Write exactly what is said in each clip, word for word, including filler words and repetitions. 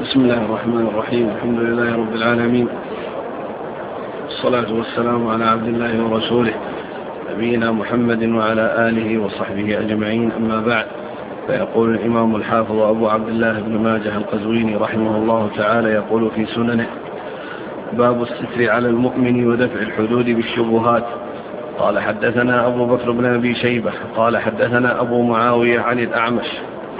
بسم الله الرحمن الرحيم. الحمد لله رب العالمين، الصلاة والسلام على عبد الله ورسوله نبينا محمد وعلى آله وصحبه أجمعين، أما بعد. فيقول الإمام الحافظ أبو عبد الله بن ماجه القزويني رحمه الله تعالى يقول في سننه: باب الستر على المؤمن ودفع الحدود بالشبهات. قال: حدثنا أبو بكر بن أبي شيبة قال حدثنا أبو معاوية عن الأعمش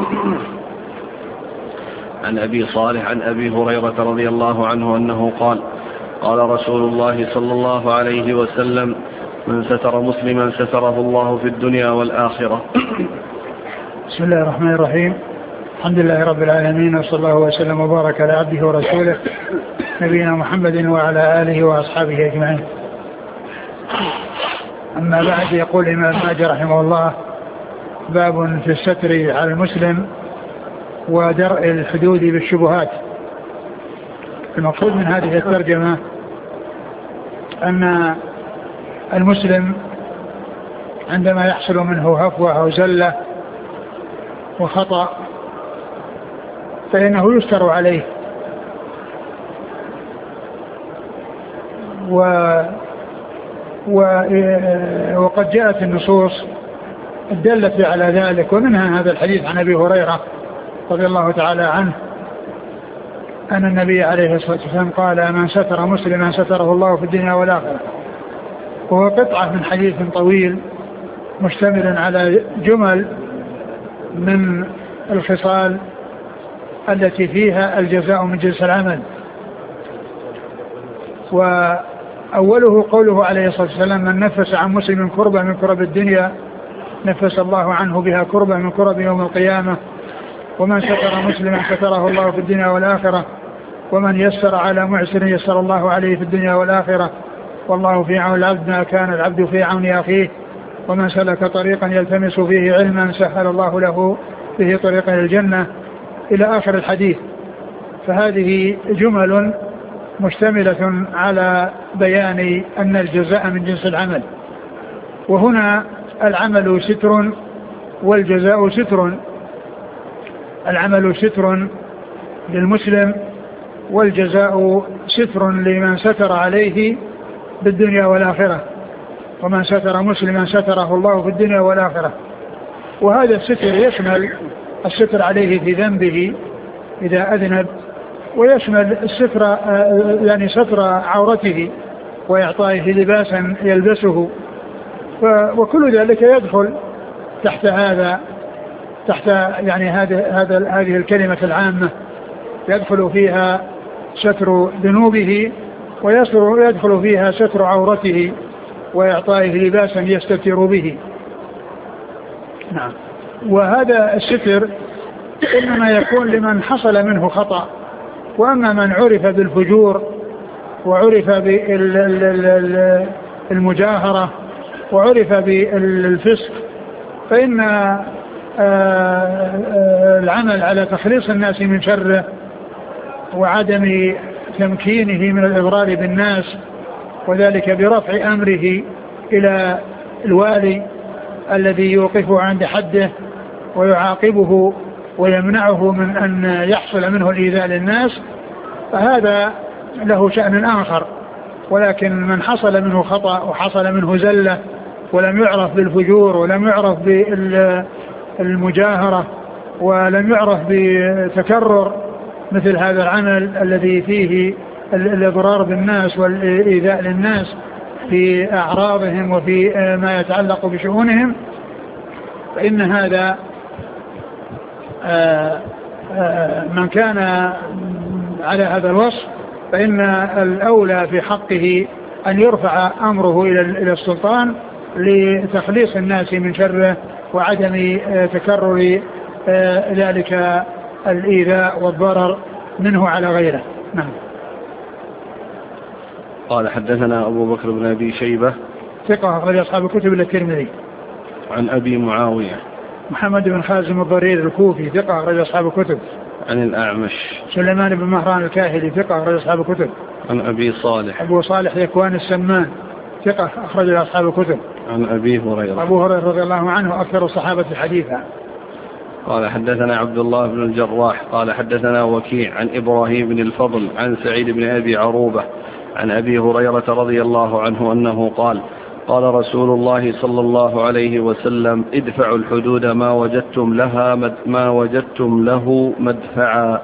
عن أبي صالح عن أبي هريرة رضي الله عنه أنه قال: قال رسول الله صلى الله عليه وسلم: من ستر مسلما ستره الله في الدنيا والآخرة. بسم الله الرحمن الرحيم. الحمد لله رب العالمين، وصلى الله وسلم وبارك على عبده ورسوله نبينا محمد وعلى آله وأصحابه أجمعين. أما بعد، يقول الإمام ماجه رحمه الله: باب في الستر على المسلم ودرء الحدود بالشبهات. المقصود من هذه الترجمة أن المسلم عندما يحصل منه هفوة أو زلة وخطأ فإنه يستر عليه، و وقد جاءت النصوص الدالة على ذلك، ومنها هذا الحديث عن أبي هريرة رضي الله تعالى عنه أن النبي عليه الصلاة والسلام قال: من ستر مسلما ستره الله في الدنيا والآخرة. وهو قطعة من حديث طويل مشتمل على جمل من الخصال التي فيها الجزاء من جنس العمل. وأوله قوله عليه الصلاة والسلام: من نفس عن مسلم كربة من كرب الدنيا نفس الله عنه بها كربة من كرب يوم القيامة. ومن ستر مسلما ستره الله في الدنيا والآخرة. ومن يسر على معسر يسر الله عليه في الدنيا والآخرة. والله في عون العبد ما كان العبد في عون أخيه. ومن سلك طريقا يلتمس فيه علما سهل الله له به طريقا الجنة، إلى آخر الحديث. فهذه جمل مشتملة على بيان أن الجزاء من جنس العمل. وهنا العمل ستر والجزاء ستر. العمل ستر للمسلم والجزاء ستر لمن ستر عليه بالدنيا والآخرة. ومن ستر مسلما ستره الله في الدنيا والآخرة. وهذا الستر يشمل الستر عليه في ذنبه إذا أذنب، ويشمل الستر يعني ستر عورته وإعطائه لباسا يلبسه، وكل ذلك يدخل تحت هذا تحت يعني هذا هذا هذه الكلمة العامة، يدخل فيها ستر ذنوبه ويدخل فيها ستر عورته وإعطائه لباسا يستتر به. نعم. وهذا الستر إنما يكون لمن حصل منه خطأ. وأما من عرف بالفجور وعرف بالمجاهرة وعرف بالفسق فإن العمل على تخليص الناس من شره وعدم تمكينه من الإضرار بالناس، وذلك برفع أمره إلى الوالي الذي يوقفه عند حده ويعاقبه ويمنعه من أن يحصل منه الإيذاء للناس، فهذا له شأن آخر. ولكن من حصل منه خطأ وحصل منه زلة ولم يعرف بالفجور ولم يعرف بالمجاهرة ولم يعرف بتكرر مثل هذا العمل الذي فيه الإضرار بالناس والإيذاء للناس في أعراضهم وفي ما يتعلق بشؤونهم، فإن هذا من كان على هذا الوصف فإن الأولى في حقه أن يرفع أمره إلى السلطان لتخليص الناس من شره وعدم تكرر ذلك الإيذاء والضرر منه على غيره. نعم. قال: حدثنا أبو بكر بن أبي شيبة ثقة أخرج أصحاب الكتب إلا الترمذي. عن أبي معاوية محمد بن خازم الضرير الكوفي ثقة أخرج أصحاب الكتب. عن الأعمش سليمان بن مهران الكاهلي ثقة أخرج أصحاب الكتب. عن أبي صالح أبو صالح ذكوان السمان ثقة أخرج أصحاب الكتب. عن أبي هريرة أبو هريرة رضي الله عنه أكثر الصحابة حديثا. قال حدثنا عبد الله بن الجراح قال حدثنا وكيع عن إبراهيم بن الفضل عن سعيد بن أبي عروبة عن أبي هريرة رضي الله عنه أنه قال قال رسول الله صلى الله عليه وسلم ادفعوا الحدود ما وجدتم لها مد ما وجدتم له مدفعا.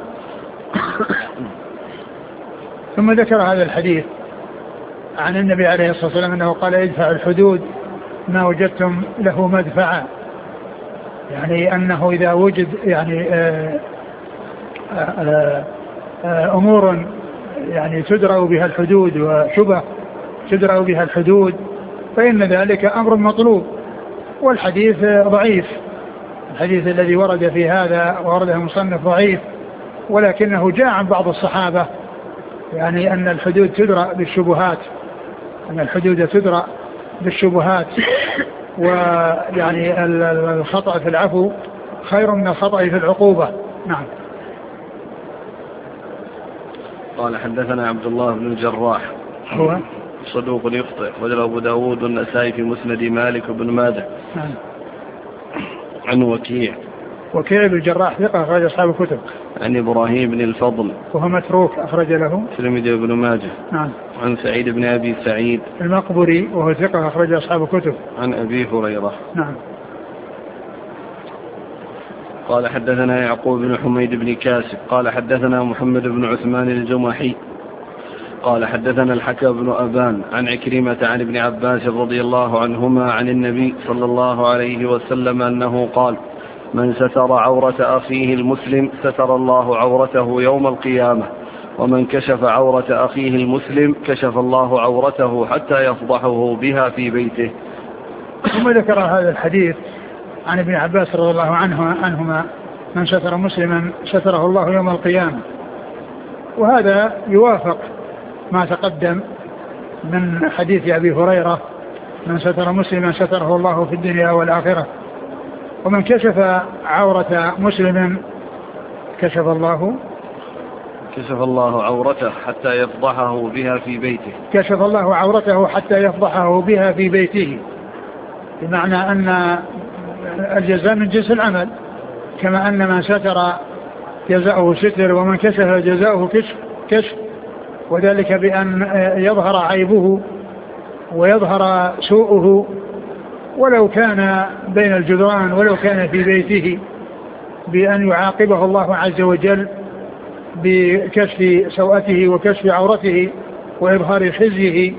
ثم ذكر هذا الحديث عن النبي عليه الصلاة والسلام أنه قال ادفعوا الحدود ما وجدتم له مدفعا، يعني أنه إذا وجد يعني آآ آآ آآ أمور يعني تدرأ بها الحدود وشبه تدرأ بها الحدود فإن ذلك أمر مطلوب. والحديث ضعيف، الحديث الذي ورد في هذا ورده المصنف ضعيف، ولكنه جاء عن بعض الصحابة يعني أن الحدود تدرأ بالشبهات، أن الحدود تدرأ بالشبهات، ويعني الخطأ في العفو خير من الخطأ في العقوبة. نعم. قال حدثنا عبد الله بن الجراح هو صدوق يخطئ وجل أبو داود والنسائي في مسند مالك بن ماجه. نعم. عن وكيع وكيع بن الجراح ثقة أخرج أصحاب الكتب. عن إبراهيم بن الفضل وهو متروك أخرج له الترمذي بن ماجه. نعم. عن سعيد بن أبي سعيد المقبري وهو ثقة أخرج أصحاب الكتب. عن أبي هريرة. نعم. قال حدثنا يعقوب بن حميد بن كاسب قال حدثنا محمد بن عثمان الجمحي قال حدثنا الحكم بن أبان عن عكرمة عن ابن عباس رضي الله عنهما عن النبي صلى الله عليه وسلم أنه قال من ستر عورة أخيه المسلم ستر الله عورته يوم القيامة ومن كشف عورة أخيه المسلم كشف الله عورته حتى يفضحه بها في بيته. ثم ذكر هذا الحديث عن ابن عباس رضي الله عنه عنهما من ستر مسلما ستره الله يوم القيامة، وهذا يوافق ما تقدم من حديث أبي هريرة من ستر مسلما ستره الله في الدنيا والآخرة، ومن كشف عورة مسلم كشف الله كشف الله عورته حتى يفضحه بها في بيته كشف الله عورته حتى يفضحه بها في بيته، بمعنى أن الجزاء من جنس العمل، كما أن من ستر جزاؤه ستر ومن كشف جزاؤه كشف كشف، وذلك بأن يظهر عيبه ويظهر سوءه ولو كان بين الجدران ولو كان في بيته، بأن يعاقبه الله عز وجل بكشف سوءته وكشف عورته وإظهار خزيه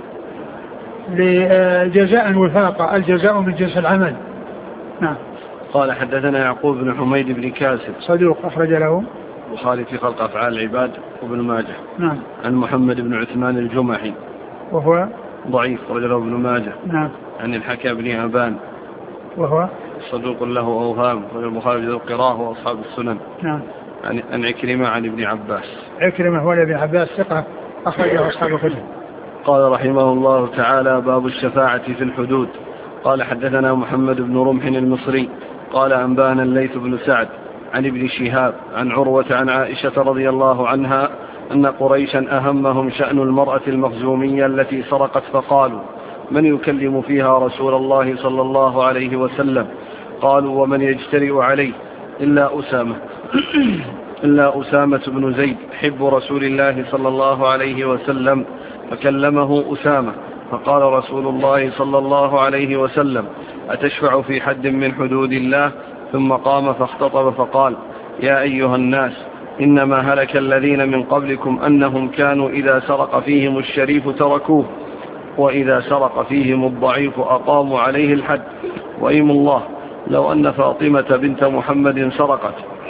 لجزاء وفاقا، الجزاء من جنس العمل. نعم. قال حدثنا يعقوب بن حميد بن كاسب صدوق أخرج له البخاري في خلق أفعال العباد وابن ماجه. نعم. عن محمد بن عثمان الجمحي وهو ضعيف رجله ابن ماجه. نعم. عن الحكى بن أبان وهو صدوق له أوهام رجل البخاري في القراءة وأصحاب السنن. نعم. عن عن عكرمة عن ابن عباس. عكرمة هو ابن عباس ثقة أخرجه أصحاب الكتب. قال رحمه الله تعالى باب الشفاعة في الحدود. قال حدثنا محمد بن رمح المصري قال أنبانا الليث بن سعد عن ابن شهاب عن عروة عن عائشة رضي الله عنها أن قريشا أهمهم شأن المرأة المخزومية التي سرقت فقالوا من يكلم فيها رسول الله صلى الله عليه وسلم؟ قالوا ومن يجترئ عليه إلا أسامة إلا أسامة بن زيد حب رسول الله صلى الله عليه وسلم، فكلمه أسامة فقال رسول الله صلى الله عليه وسلم أتشفع في حد من حدود الله؟ ثم قام فاختطب فقال يا أيها الناس إنما هلك الذين من قبلكم أنهم كانوا إذا سرق فيهم الشريف تركوه وإذا سرق فيهم الضعيف أقاموا عليه الحد، وإيم الله لو أن فاطمة بنت محمد سرقت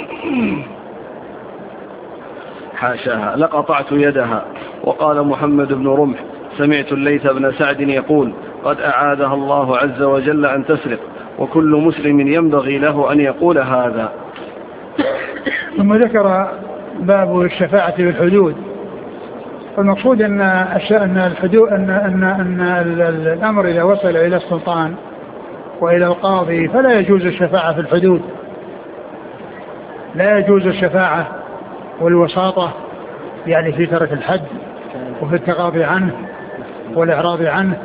حاشاها لقطعت يدها. وقال محمد بن رمح سمعت الليث بن سعد يقول قد أعادها الله عز وجل أن تسرق وكل مسلم ينبغي له أن يقول هذا. ثم ذكر باب الشفاعة في الحدود. المقصود أن أن الحدود أن أن أن الأمر إذا وصل إلى السلطان وإلى القاضي فلا يجوز الشفاعة في الحدود، لا يجوز الشفاعة والوساطة يعني في ترك الحد وفي التغاضي عنه والإعراض عنه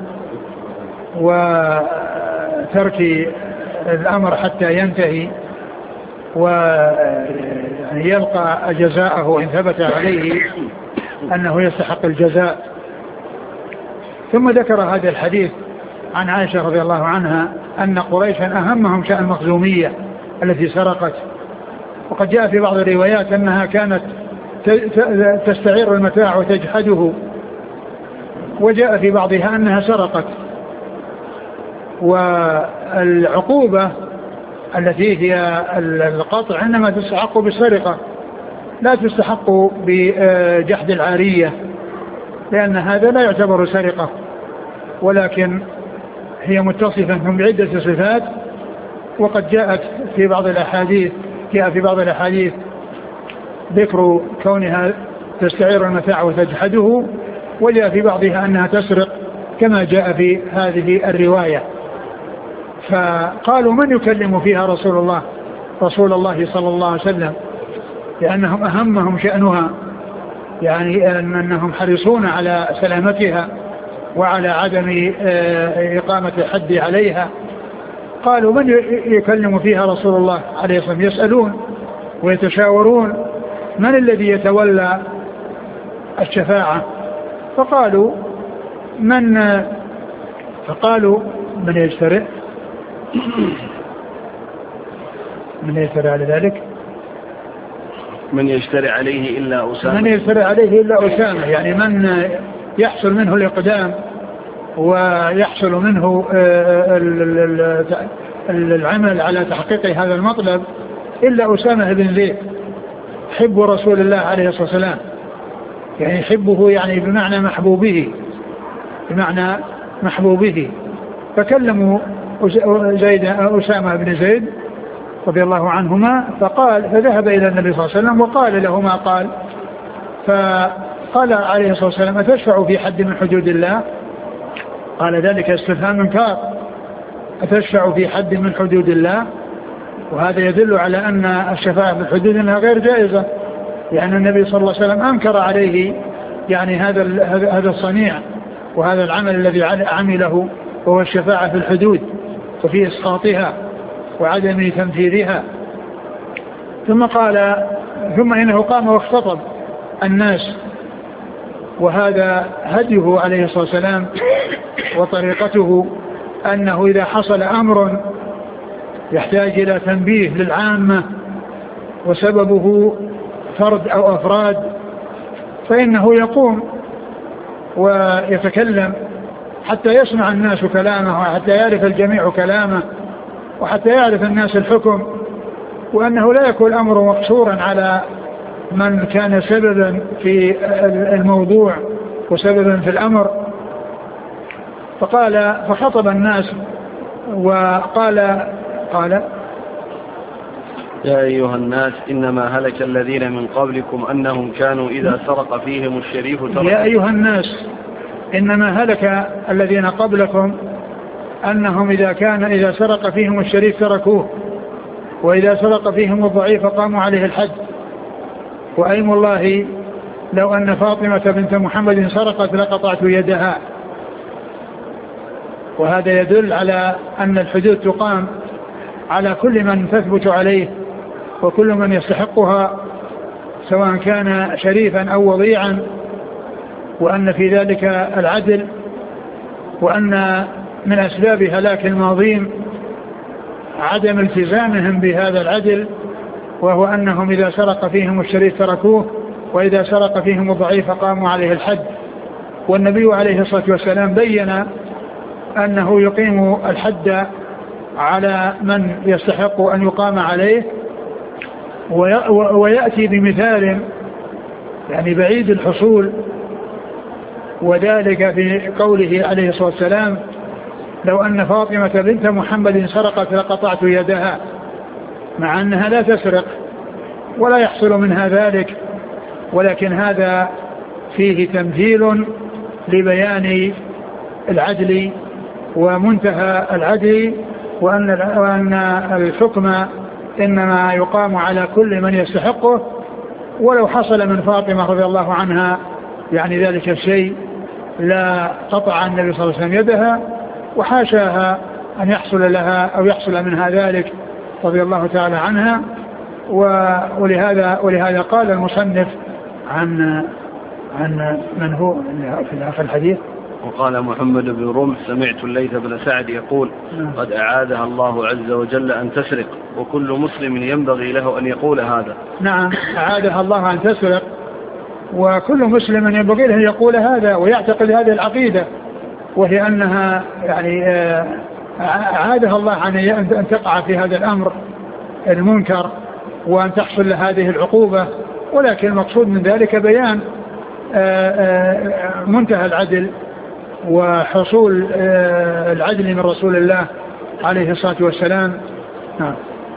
وترك الأمر حتى ينتهي ويلقى جزاءه إن ثبت عليه أنه يستحق الجزاء. ثم ذكر هذا الحديث عن عائشة رضي الله عنها أن قريشا أهمهم شأن المخزومية التي سرقت، وقد جاء في بعض الروايات أنها كانت تستعير المتاع وتجحده، وجاء في بعضها أنها سرقت. والعقوبة التي هي القطع إنما تستحق بالسرقة، لا تستحق بجحد العارية، لأن هذا لا يعتبر سرقة، ولكن هي متصفة بعدة صفات. وقد جاءت في بعض الأحاديث جاء في بعض الأحاديث ذكر كونها تستعير المتاع وتجحده، وجاء في بعضها أنها تسرق كما جاء في هذه الرواية. فقالوا من يكلم فيها رسول الله رسول الله صلى الله عليه وسلم، لأنهم أهمهم شأنها، يعني أنهم حريصون على سلامتها وعلى عدم إقامة الحد عليها. قالوا من يكلم فيها رسول الله عليه الصلاة والسلام، يسألون ويتشاورون من الذي يتولى الشفاعة. فقالوا من فقالوا من يجترئ من يجترئ على ذلك من يجترئ عليه إلا أسامة من يجترئ عليه إلا أسامة، يعني من يحصل منه الإقدام ويحصل منه العمل على تحقيق هذا المطلب إلا أسامة بن زيد حب رسول الله عليه الصلاة والسلام، يعني حبه يعني بمعنى محبوبه بمعنى محبوبه. فكلموا زيد أسامة بن زيد رضي الله عنهما، فقال فذهب إلى النبي صلى الله عليه وسلم وقال له ما قال. فقال عليه الصلاة والسلام أتشفع في حد من حدود الله؟ قال ذلك استفهام انكار، أتشفع في حد من حدود الله؟ وهذا يدل على أن الشفاعة في الحدود أنها غير جائزة، يعني النبي صلى الله عليه وسلم أنكر عليه يعني هذا هذا الصنيع وهذا العمل الذي عمله، وهو الشفاعة في الحدود وفي إسقاطها وعدم تنفيذها. ثم قال ثم إنه قام واختطب الناس، وهذا هديه عليه الصلاة والسلام وطريقته، أنه إذا حصل أمر يحتاج إلى تنبيه للعامة وسببه فرد أو أفراد، فإنه يقوم ويتكلم حتى يسمع الناس كلامه وحتى يعرف الجميع كلامه وحتى يعرف الناس الحكم، وأنه لا يكون الأمر مقصورا على من كان سببا في الموضوع وسببا في الأمر. فقال فخطب الناس وقال قال يا أيها الناس إنما هلك الذين من قبلكم أنهم كانوا إذا سرق فيهم الشريف تركوه. يا أيها الناس إنما هلك الذين قبلكم أنهم إذا كان إذا سرق فيهم الشريف تركوه، وإذا سرق فيهم الضعيف قاموا عليه الحد. وأيم الله لو أن فاطمة بنت محمد سرقت لقطعت يدها. وهذا يدل على أن الحدود تقام على كل من تثبت عليه وكل من يستحقها، سواء كان شريفا أو وضيعا، وأن في ذلك العدل، وأن من أسباب هلاك الماضين عدم التزامهم بهذا العدل، وهو أنهم إذا سرق فيهم الشريف تركوه، وإذا سرق فيهم الضعيف قاموا عليه الحد. والنبي عليه الصلاة والسلام بين أنه يقيم الحد على من يستحق أن يقام عليه، ويأتي بمثال يعني بعيد الحصول، وذلك في قوله عليه الصلاة والسلام لو أن فاطمة بنت محمد سرقت لقطعت يدها، مع أنها لا تسرق ولا يحصل منها ذلك، ولكن هذا فيه تمثيل لبيان العدل ومنتهى العدل، وأن وأن الحكم إنما يقام على كل من يستحقه، ولو حصل من فاطمة رضي الله عنها يعني ذلك الشيء لا قطع النبي صلى الله عليه وسلم يدها، وحاشاها أن يحصل لها أو يحصل منها ذلك رضي الله تعالى عنها. ولهذا ولهذا قال المصنف عن عن من هو في الحديث. وقال محمد بن رمح سمعت الليث بن سعد يقول قد أعادها الله عز وجل أن تسرق وكل مسلم ينبغي له أن يقول هذا. نعم أعادها الله أن تسرق وكل مسلم ينبغي له أن يقول هذا ويعتقد هذه العقيدة، وهي أنها يعني أعادها الله عن أن تقع في هذا الأمر المنكر وأن تحصل لهذه العقوبة، ولكن المقصود من ذلك بيان منتهى العدل وحصول العدل من رسول الله عليه الصلاة والسلام. نعم.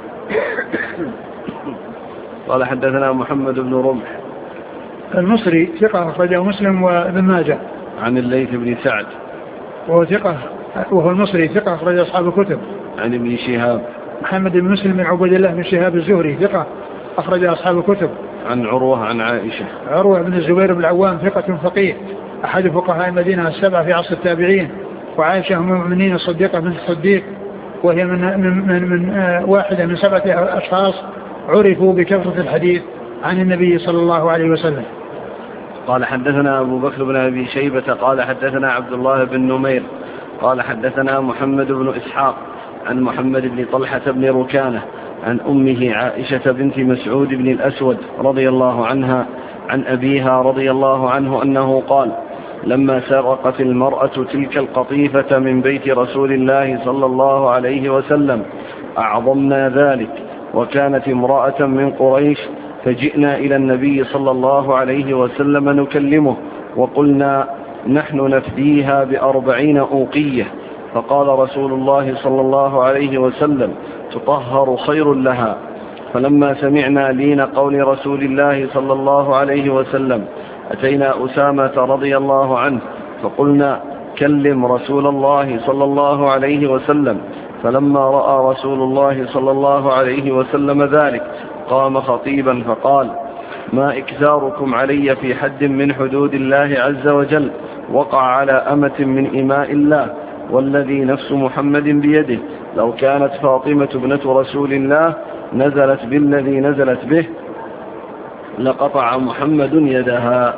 قال حدثنا محمد بن رمح المصري ثقة أخرجه مسلم وابن ماجه. عن الليث بن سعد وهو ثقة وهو المصري ثقة أخرج أصحاب الكتب. عن ابن شهاب محمد بن مسلم بن عبد الله بن شهاب الزهري ثقة أخرج أصحاب الكتب. عن عروة عن عائشة عروة بن الزبير بن العوام ثقة فقيه أحد فقهاء المدينة السبعة في عصر التابعين، وعائشة أم المؤمنين الصديقة بنت الصديق، وهي من من من, من آه واحدة من سبعة أشخاص عرفوا بكثرة الحديث عن النبي صلى الله عليه وسلم. قال حدثنا أبو بكر بن أبي شيبة قال حدثنا عبد الله بن نمير قال حدثنا محمد بن إسحاق عن محمد بن طلحة بن ركانة عن أمه عائشة بنت مسعود بن الأسود رضي الله عنها عن أبيها رضي الله عنه أنه قال لما سرقت المرأة تلك القطيفة من بيت رسول الله صلى الله عليه وسلم أعظمنا ذلك، وكانت امرأة من قريش، فجئنا إلى النبي صلى الله عليه وسلم نكلمه وقلنا نحن نفديها بأربعين أوقية، فقال رسول الله صلى الله عليه وسلم تطهر خير لها. فلما سمعنا لين قول رسول الله صلى الله عليه وسلم أتينا أسامة رضي الله عنه فقلنا كلم رسول الله صلى الله عليه وسلم، فلما رأى رسول الله صلى الله عليه وسلم ذلك قام خطيبا فقال ما إكثاركم علي في حد من حدود الله عز وجل وقع على أمة من إماء الله، والذي نفس محمد بيده لو كانت فاطمة ابنة رسول الله نزلت بالذي نزلت به لقطع محمد يدها.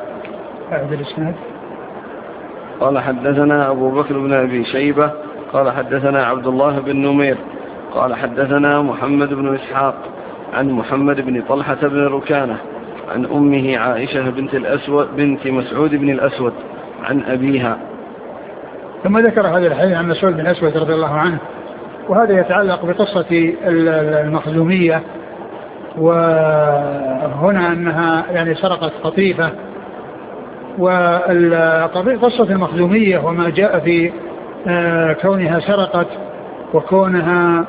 قال حدثنا أبو بكر بن أبي شيبة قال حدثنا عبد الله بن نمير قال حدثنا محمد بن إسحاق عن محمد بن طلحة بن ركانة عن أمه عائشة بنت الأسود بنت مسعود بن الأسود عن أبيها. ثم ذكر هذا الحديث عن مسعود بن الأسود رضي الله عنه، وهذا يتعلق بقصة المخزومية، وهنا أنها يعني سرقت قطيفة. وقصة المخزومية وما جاء في كونها سرقت وكونها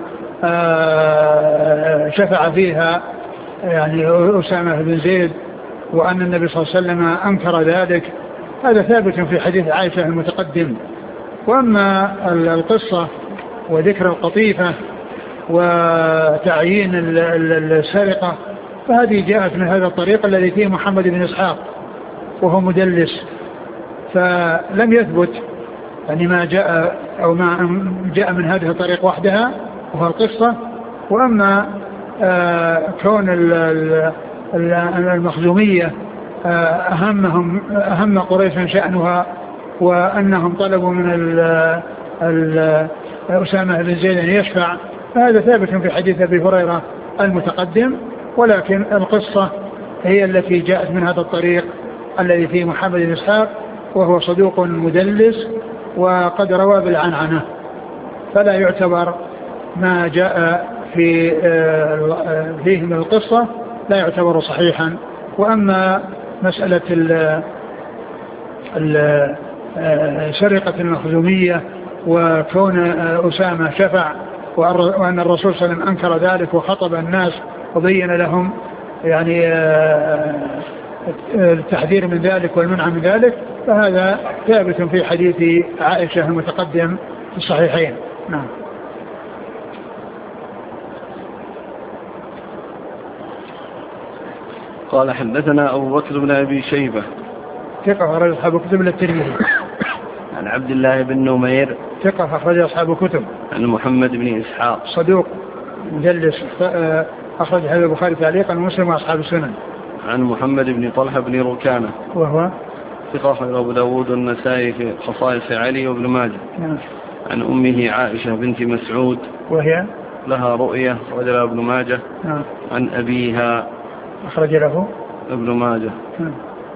شفع فيها يعني أسامة بن زيد، وأن النبي صلى الله عليه وسلم أنكر ذلك، هذا ثابت في حديث عائشة المتقدم. وأما القصة وذكر القطيفة وتعيين السرقة فهذه جاءت من هذا الطريق الذي فيه محمد بن إسحاق وهو مدلس، فلم يثبت يعني ما جاء أو ما جاء من هذه الطريق وحدها وهو القصة. وأما كون المخزومية أهمهم أهم قريش شأنها وأنهم طلبوا من أسامة بن زيد أن يشفع، فهذا ثابت في حديث أبي هريرة المتقدم، ولكن القصة هي التي جاءت من هذا الطريق الذي فيه محمد بن إسحاق وهو صدوق مدلس وقد روى بالعنعنة، فلا يعتبر ما جاء في فيه من القصة لا يعتبر صحيحا. وأما مسألة سرقة المخزومية وكون أسامة شفع وأن الرسول صلى الله عليه وسلم أنكر ذلك وخطب الناس وبين لهم يعني التحذير من ذلك والمنع من ذلك، فهذا ثابت في حديث عائشة المتقدم في الصحيحين. نعم. قال حدثنا أبو بكر بن أبي شيبة ثقة أخرج أصحاب الكتب إلا الترمذي. عن عبد الله بن نمير ثقة أخرج أصحاب الكتب. عن محمد بن إسحاق صدوق مدلس أخرج هذا البخاري تعليقا ومسلم وأصحاب السنن. عن محمد بن طلحة بن ركانة وهو ثقة أخرج أبو داود والنسائي في خصائص علي وابن ماجه. نعم. عن أمه عائشة بنت مسعود وهي لها رؤية أخرج لها ابن ماجه. نعم. عن أبيها أخرج له ابن ماجه. نعم.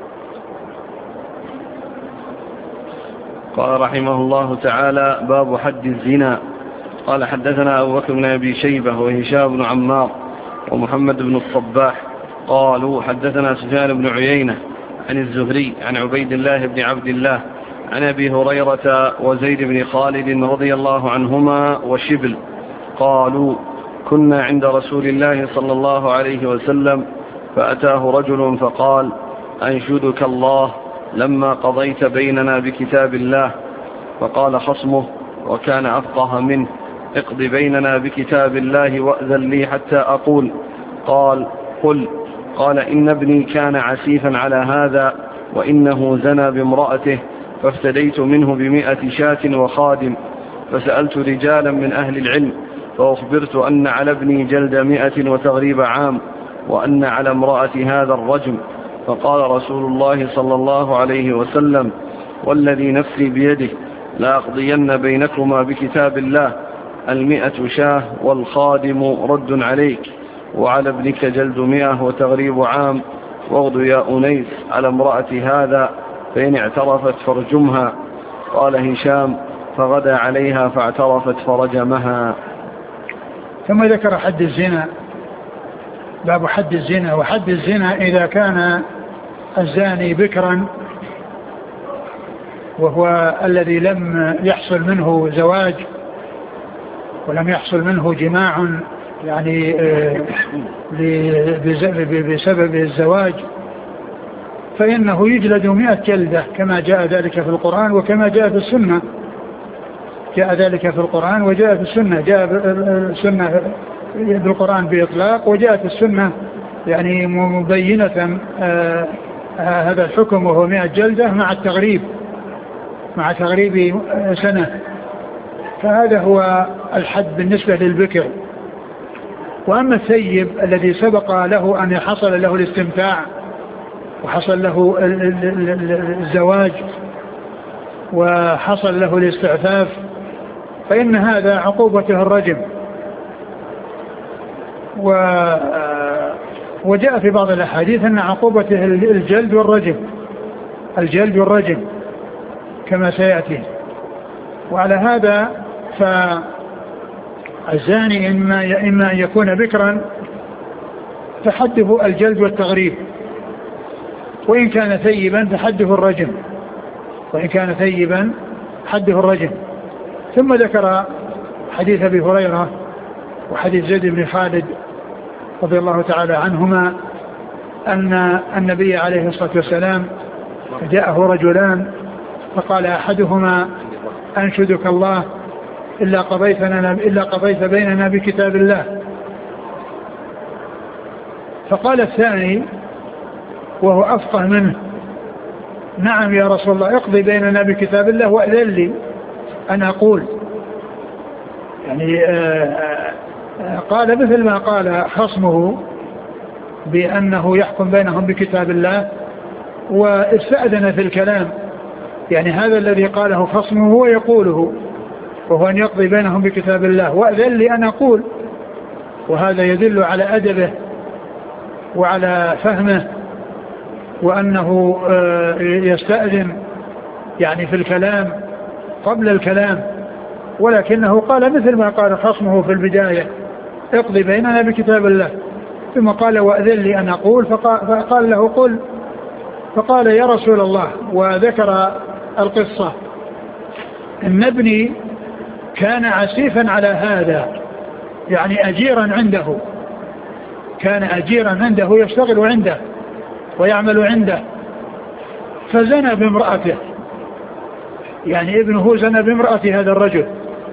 قال رحمه الله تعالى باب حد الزنا. قال حدثنا أبو بكر بن أبي شيبة وهشام بن عمار ومحمد بن الصباح قالوا حدثنا سفيان بن عيينة عن الزهري عن عبيد الله بن عبد الله عن أبي هريرة وزيد بن خالد رضي الله عنهما وشبل قالوا كنا عند رسول الله صلى الله عليه وسلم فأتاه رجل فقال أنشدك الله لما قضيت بيننا بكتاب الله. فقال خصمه وكان أفقه منه اقض بيننا بكتاب الله وأذن لي حتى أقول. قال قل. قال إن ابني كان عسيفا على هذا وإنه زنى بامرأته فافتديت منه بمئة شاة وخادم. فسألت رجالا من أهل العلم فأخبرت أن على ابني جلد مئة وتغريب عام وأن على امرأة هذا الرجم. فقال رسول الله صلى الله عليه وسلم والذي نفسي بيده لأقضين بينكما بكتاب الله المئة شاه والخادم رد عليك وعلى ابنك جلد مئة وتغريب عام واغض يا أنيس على امرأة هذا فإن اعترفت فرجمها. قال هشام فغدا عليها فاعترفت فرجمها. ثم ذكر حد الزنا. باب حد الزنا. وحد الزنا إذا كان الزاني بكرا وهو الذي لم يحصل منه زواج ولم يحصل منه جماع يعني بسبب الزواج فإنه يجلد مئة جلدة كما جاء ذلك في القرآن وكما جاء في السنة. جاء ذلك في القرآن وجاء في السنة. جاء السنة بالقرآن بإطلاق وجاءت السنة يعني مبينة آه هذا الحكم وهو مئة جلدة مع التغريب مع تغريب سنة. فهذا هو الحد بالنسبة للبكر. وأما الثيب الذي سبق له أن حصل له الاستمتاع وحصل له الزواج وحصل له الاستعفاف فإن هذا عقوبته الرجم. وجاء في بعض الأحاديث أن عقوبته الجلد والرجم الجلد والرجم كما سيأتي. وعلى هذا فالزاني إما, إما أن يكون بكرا فحده الجلد والتغريب وإن كان ثيبا فحده الرجم وإن كان ثيبا حده الرجم. ثم ذكر حديث أبي هريرة وحديث زيد بن خالد رضي الله تعالى عنهما أن النبي عليه الصلاة والسلام جاءه رجلان فقال أحدهما أنشدك الله إلا قضيتنا إلا قضيت بيننا بكتاب الله. فقال الثاني وهو أفقه منه نعم يا رسول الله اقضي بيننا بكتاب الله وأذن لي أن أقول. يعني آآ آآ قال مثل ما قال خصمه بأنه يحكم بينهم بكتاب الله واستأذن في الكلام. يعني هذا الذي قاله خصمه هو يقوله وهو أن يقضي بينهم بكتاب الله وأذن لي أن أقول. وهذا يدل على أدبه وعلى فهمه وأنه يستأذن يعني في الكلام قبل الكلام. ولكنه قال مثل ما قال خصمه في البداية اقضي بيننا بكتاب الله ثم قال وأذن لي أن أقول فقال له قل. فقال يا رسول الله وذكر القصة إن ابني كان عسيفا على هذا يعني أجيرا عنده كان أجيرا عنده يشتغل عنده ويعمل عنده فزنى بامرأته. يعني ابنه زنى بامرأة هذا الرجل.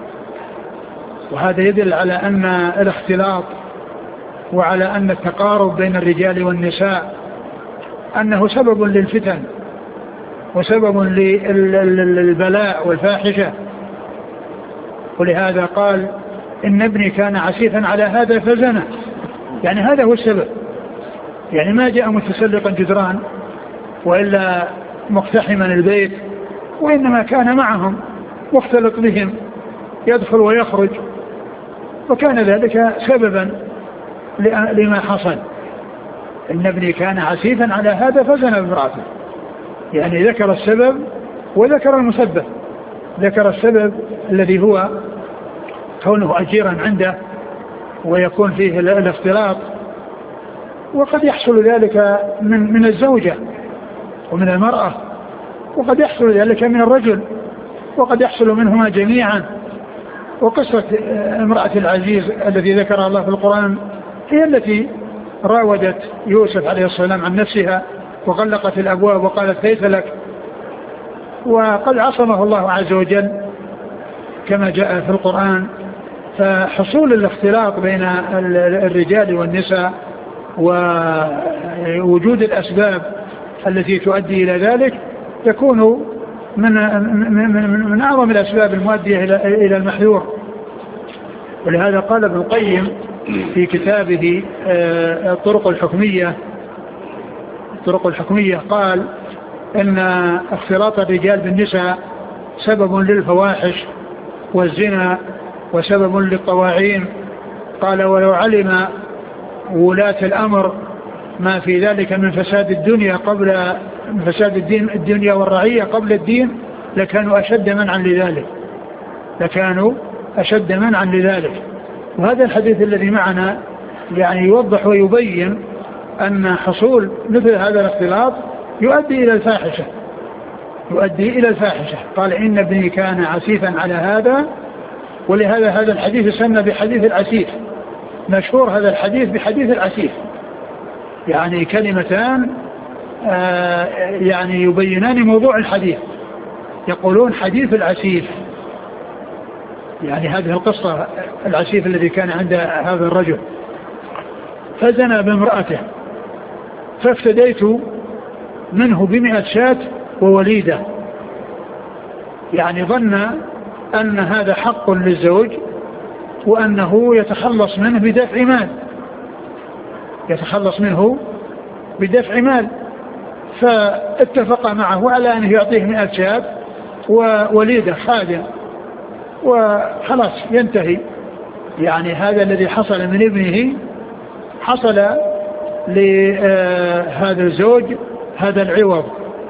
وهذا يدل على أن الاختلاط وعلى أن التقارب بين الرجال والنساء أنه سبب للفتن وسبب للبلاء والفاحشة. ولهذا قال إن ابني كان عسيفا على هذا فزنى يعني هذا هو السبب. يعني ما جاء متسلقا جدران وإلا مقتحما البيت، وإنما كان معهم مختلط بهم يدخل ويخرج، وكان ذلك سببا لما حصل. إن ابني كان عسيفا على هذا فزنى بامرأته. يعني ذكر السبب وذكر المسبب. ذكر السبب الذي هو كونه أجيرا عنده ويكون فيه الاختلاط، وقد يحصل ذلك من من الزوجة ومن المرأة، وقد يحصل ذلك من الرجل، وقد يحصل منهما جميعا. وقصة امرأة العزيز الذي ذكرها الله في القرآن هي التي راودت يوسف عليه السلام عن نفسها وغلقت الأبواب وقالت ليس لك، وقد عصمه الله عز وجل كما جاء في القرآن. فحصول الاختلاط بين الرجال والنساء ووجود الأسباب التي تؤدي إلى ذلك تكون من, من, من, من أعظم الأسباب المؤدية إلى المحذور. ولهذا قال ابن القيم في كتابه الطرق الحكمية الطرق الحكمية قال إن اختلاط الرجال بالنساء سبب للفواحش والزنا وسبب للطواعين. قال ولو علم ولاة الأمر ما في ذلك من فساد الدنيا قبل فساد الدين الدنيا والرعية قبل الدين لكانوا أشد منعا لذلك لكانوا أشد منعا لذلك. وهذا الحديث الذي معنا يعني يوضح ويبين أن حصول مثل هذا الاختلاط يؤدي إلى الفاحشة يؤدي إلى الفاحشة. قال إن ابني كان عسيفا على هذا، ولهذا هذا الحديث سمى بحديث العسيف، مشهور هذا الحديث بحديث العسيف. يعني كلمتان آه يعني يبينان موضوع الحديث. يقولون حديث العسيف، يعني هذه القصة العسيف الذي كان عند هذا الرجل فزنى بامرأته فافتديت منه بمئة شاة ووليدة. يعني ظن أن هذا حق للزوج وأنه يتخلص منه بدفع مال يتخلص منه بدفع مال فاتفق معه على أنه يعطيه مئة شاة ووليدة خادم وخلاص ينتهي. يعني هذا الذي حصل من ابنه حصل لهذا الزوج هذا العوض.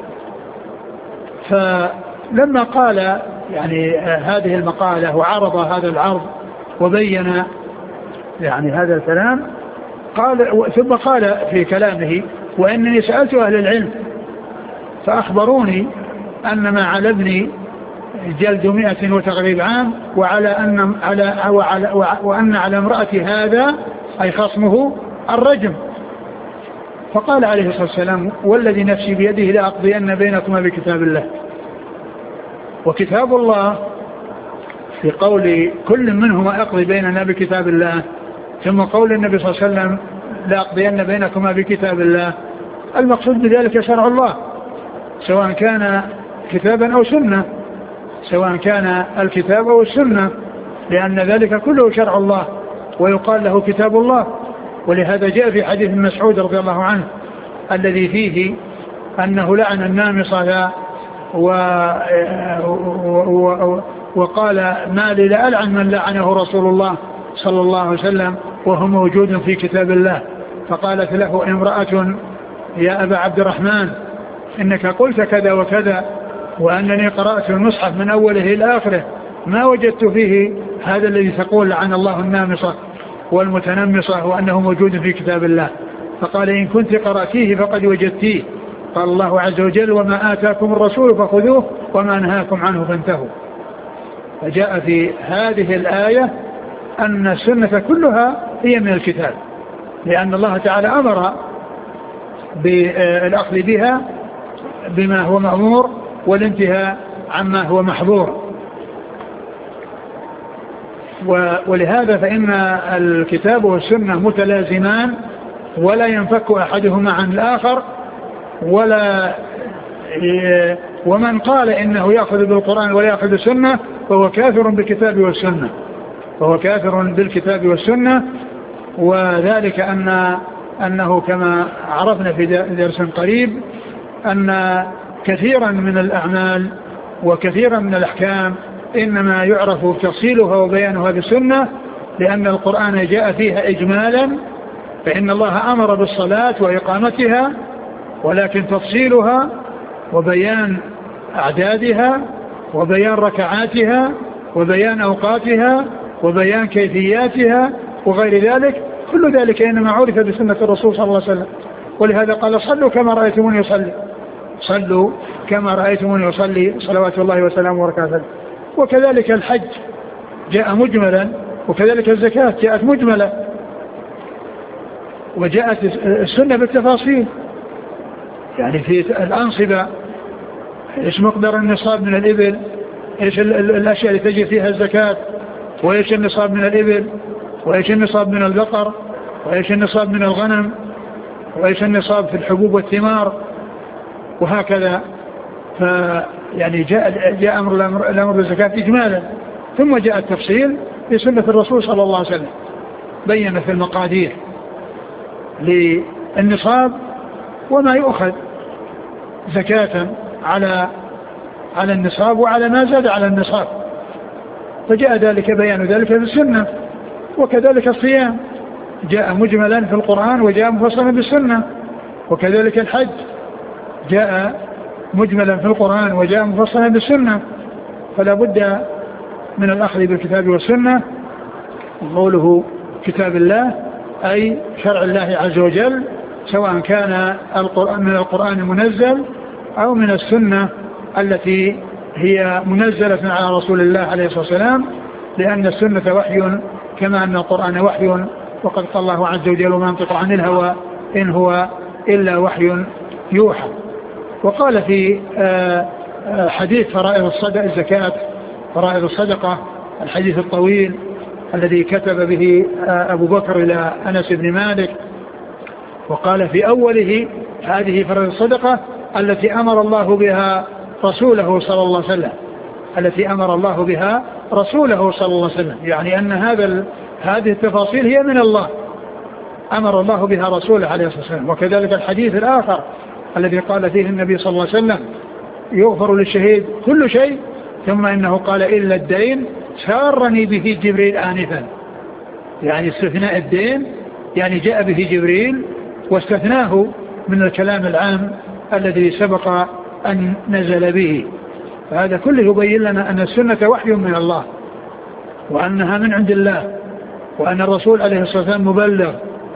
فلما قال يعني هذه المقالة وعرض هذا العرض وبين يعني هذا الكلام قال ثم قال في كلامه وإنني سألت أهل العلم فأخبروني أن ما على ابني جلد مئة وتغريب عام وعلى أن على وعلى وأن على امرأة هذا أي خصمه الرجم. فقال عليه الصلاة والسلام والذي نفسي بيده لأقضين بينكما بكتاب الله. وكتاب الله في قول كل منهما أقضي بيننا بكتاب الله، ثم قول النبي صلى الله عليه وسلم لأقضين بينكما بكتاب الله، المقصود بذلك شرع الله سواء كان كتابا أو سنة سواء كان الكتاب أو السنة، لأن ذلك كله شرع الله ويقال له كتاب الله. ولهذا جاء في حديث مسعود رضي الله عنه الذي فيه أنه لعن النامصة و... و... وقال ما لي لألعن من لعنه رسول الله صلى الله عليه وسلم وهو موجود في كتاب الله. فقالت له امرأة يا أبا عبد الرحمن إنك قلت كذا وكذا وأنني قرأت المصحف من أوله إلى آخره ما وجدت فيه هذا الذي تقول لعن الله النامصة والمتنمصة وأنه موجود في كتاب الله. فقال إن كنت قرأتيه فقد وجدتيه. قال الله عز وجل وما آتاكم الرسول فخذوه وما نهاكم عنه فانتهوا. فجاء في هذه الآية أن السنة كلها هي من الكتاب، لأن الله تعالى أمر بالأخذ بها بما هو مأمور والانتهاء عما هو محظور. ولهذا فإن الكتاب والسنة متلازمان ولا ينفك أحدهما عن الآخر، ولا ومن قال إنه يأخذ بالقرآن ولا يأخذ بالسنة فهو كافر بالكتاب والسنة فهو كافر بالكتاب والسنة وذلك أن أنه كما عرفنا في درس قريب أن كثيرا من الأعمال وكثيرا من الأحكام إنما يعرف تفصيلها وبيانها بالسنة، لأن القرآن جاء فيها إجمالا، فإن الله أمر بالصلاة وإقامتها، ولكن تفصيلها وبيان أعدادها وبيان ركعاتها وبيان أوقاتها وبيان كيفياتها وغير ذلك، كل ذلك إنما عرف بسنة الرسول صلى الله عليه وسلم. ولهذا قال صلوا كما رأيتموني يصلي، صلوا كما رأيتموني يصلي صلوات الله وسلامه وبركاته. وكذلك الحج جاء مجملا، وكذلك الزكاة جاءت مجملة، وجاءت السنة بالتفاصيل، يعني في الأنصبة إيش مقدار النصاب من الإبل، إيش الأشياء اللي تجي فيها الزكاة، وإيش النصاب من الإبل، وإيش النصاب من البقر، وإيش النصاب من الغنم، وإيش النصاب في الحبوب والثمار، وهكذا. فيعني جاء جاء أمر الأمر بالزكاة إجمالا، ثم جاء التفصيل في سنة الرسول صلى الله عليه وسلم، بين في المقادير للنصاب وما يؤخذ زكاة على على النصاب وعلى ما زاد على النصاب، فجاء ذلك بيان ذلك في السنة. وكذلك الصيام جاء مجملا في القرآن وجاء مفصلا بالسنة، وكذلك الحج جاء مجملا في القرآن وجاء مفصلا بالسنة. فلا بد من الأخذ بالكتاب والسنة، وقوله كتاب الله أي شرع الله عز وجل، سواء كان القرآن من القرآن المنزل أو من السنة التي هي منزلة على رسول الله عليه الصلاة والسلام، لأن السنة وحي كما أن القرآن وحي. وقد قال الله عز وجل وما ينطق عن الهوى إن هو إلا وحي يوحى. وقال في حديث فرائض الصدقة الزكاة فرائض الصدقة، الحديث الطويل الذي كتب به أبو بكر إلى أنس بن مالك، وقال في أوله هذه فرائض الصدقة التي أمر الله بها رسوله صلى الله عليه وسلم، التي أمر الله بها رسوله صلى الله عليه وسلم، يعني أن هذا هذه التفاصيل هي من الله، أمر الله بها رسوله عليه الصلاة والسلام. وكذلك الحديث الآخر الذي قال فيه النبي صلى الله عليه وسلم يغفر للشهيد كل شيء، ثم إنه قال إلا الدين سارني به جبريل آنفا، يعني استثناء الدين، يعني جاء به جبريل واستثناه من الكلام العام الذي سبق أن نزل به. فهذا كله يبين لنا أن السنة وحي من الله، وأنها من عند الله، وأن الرسول عليه الصلاة والسلام مبلغ،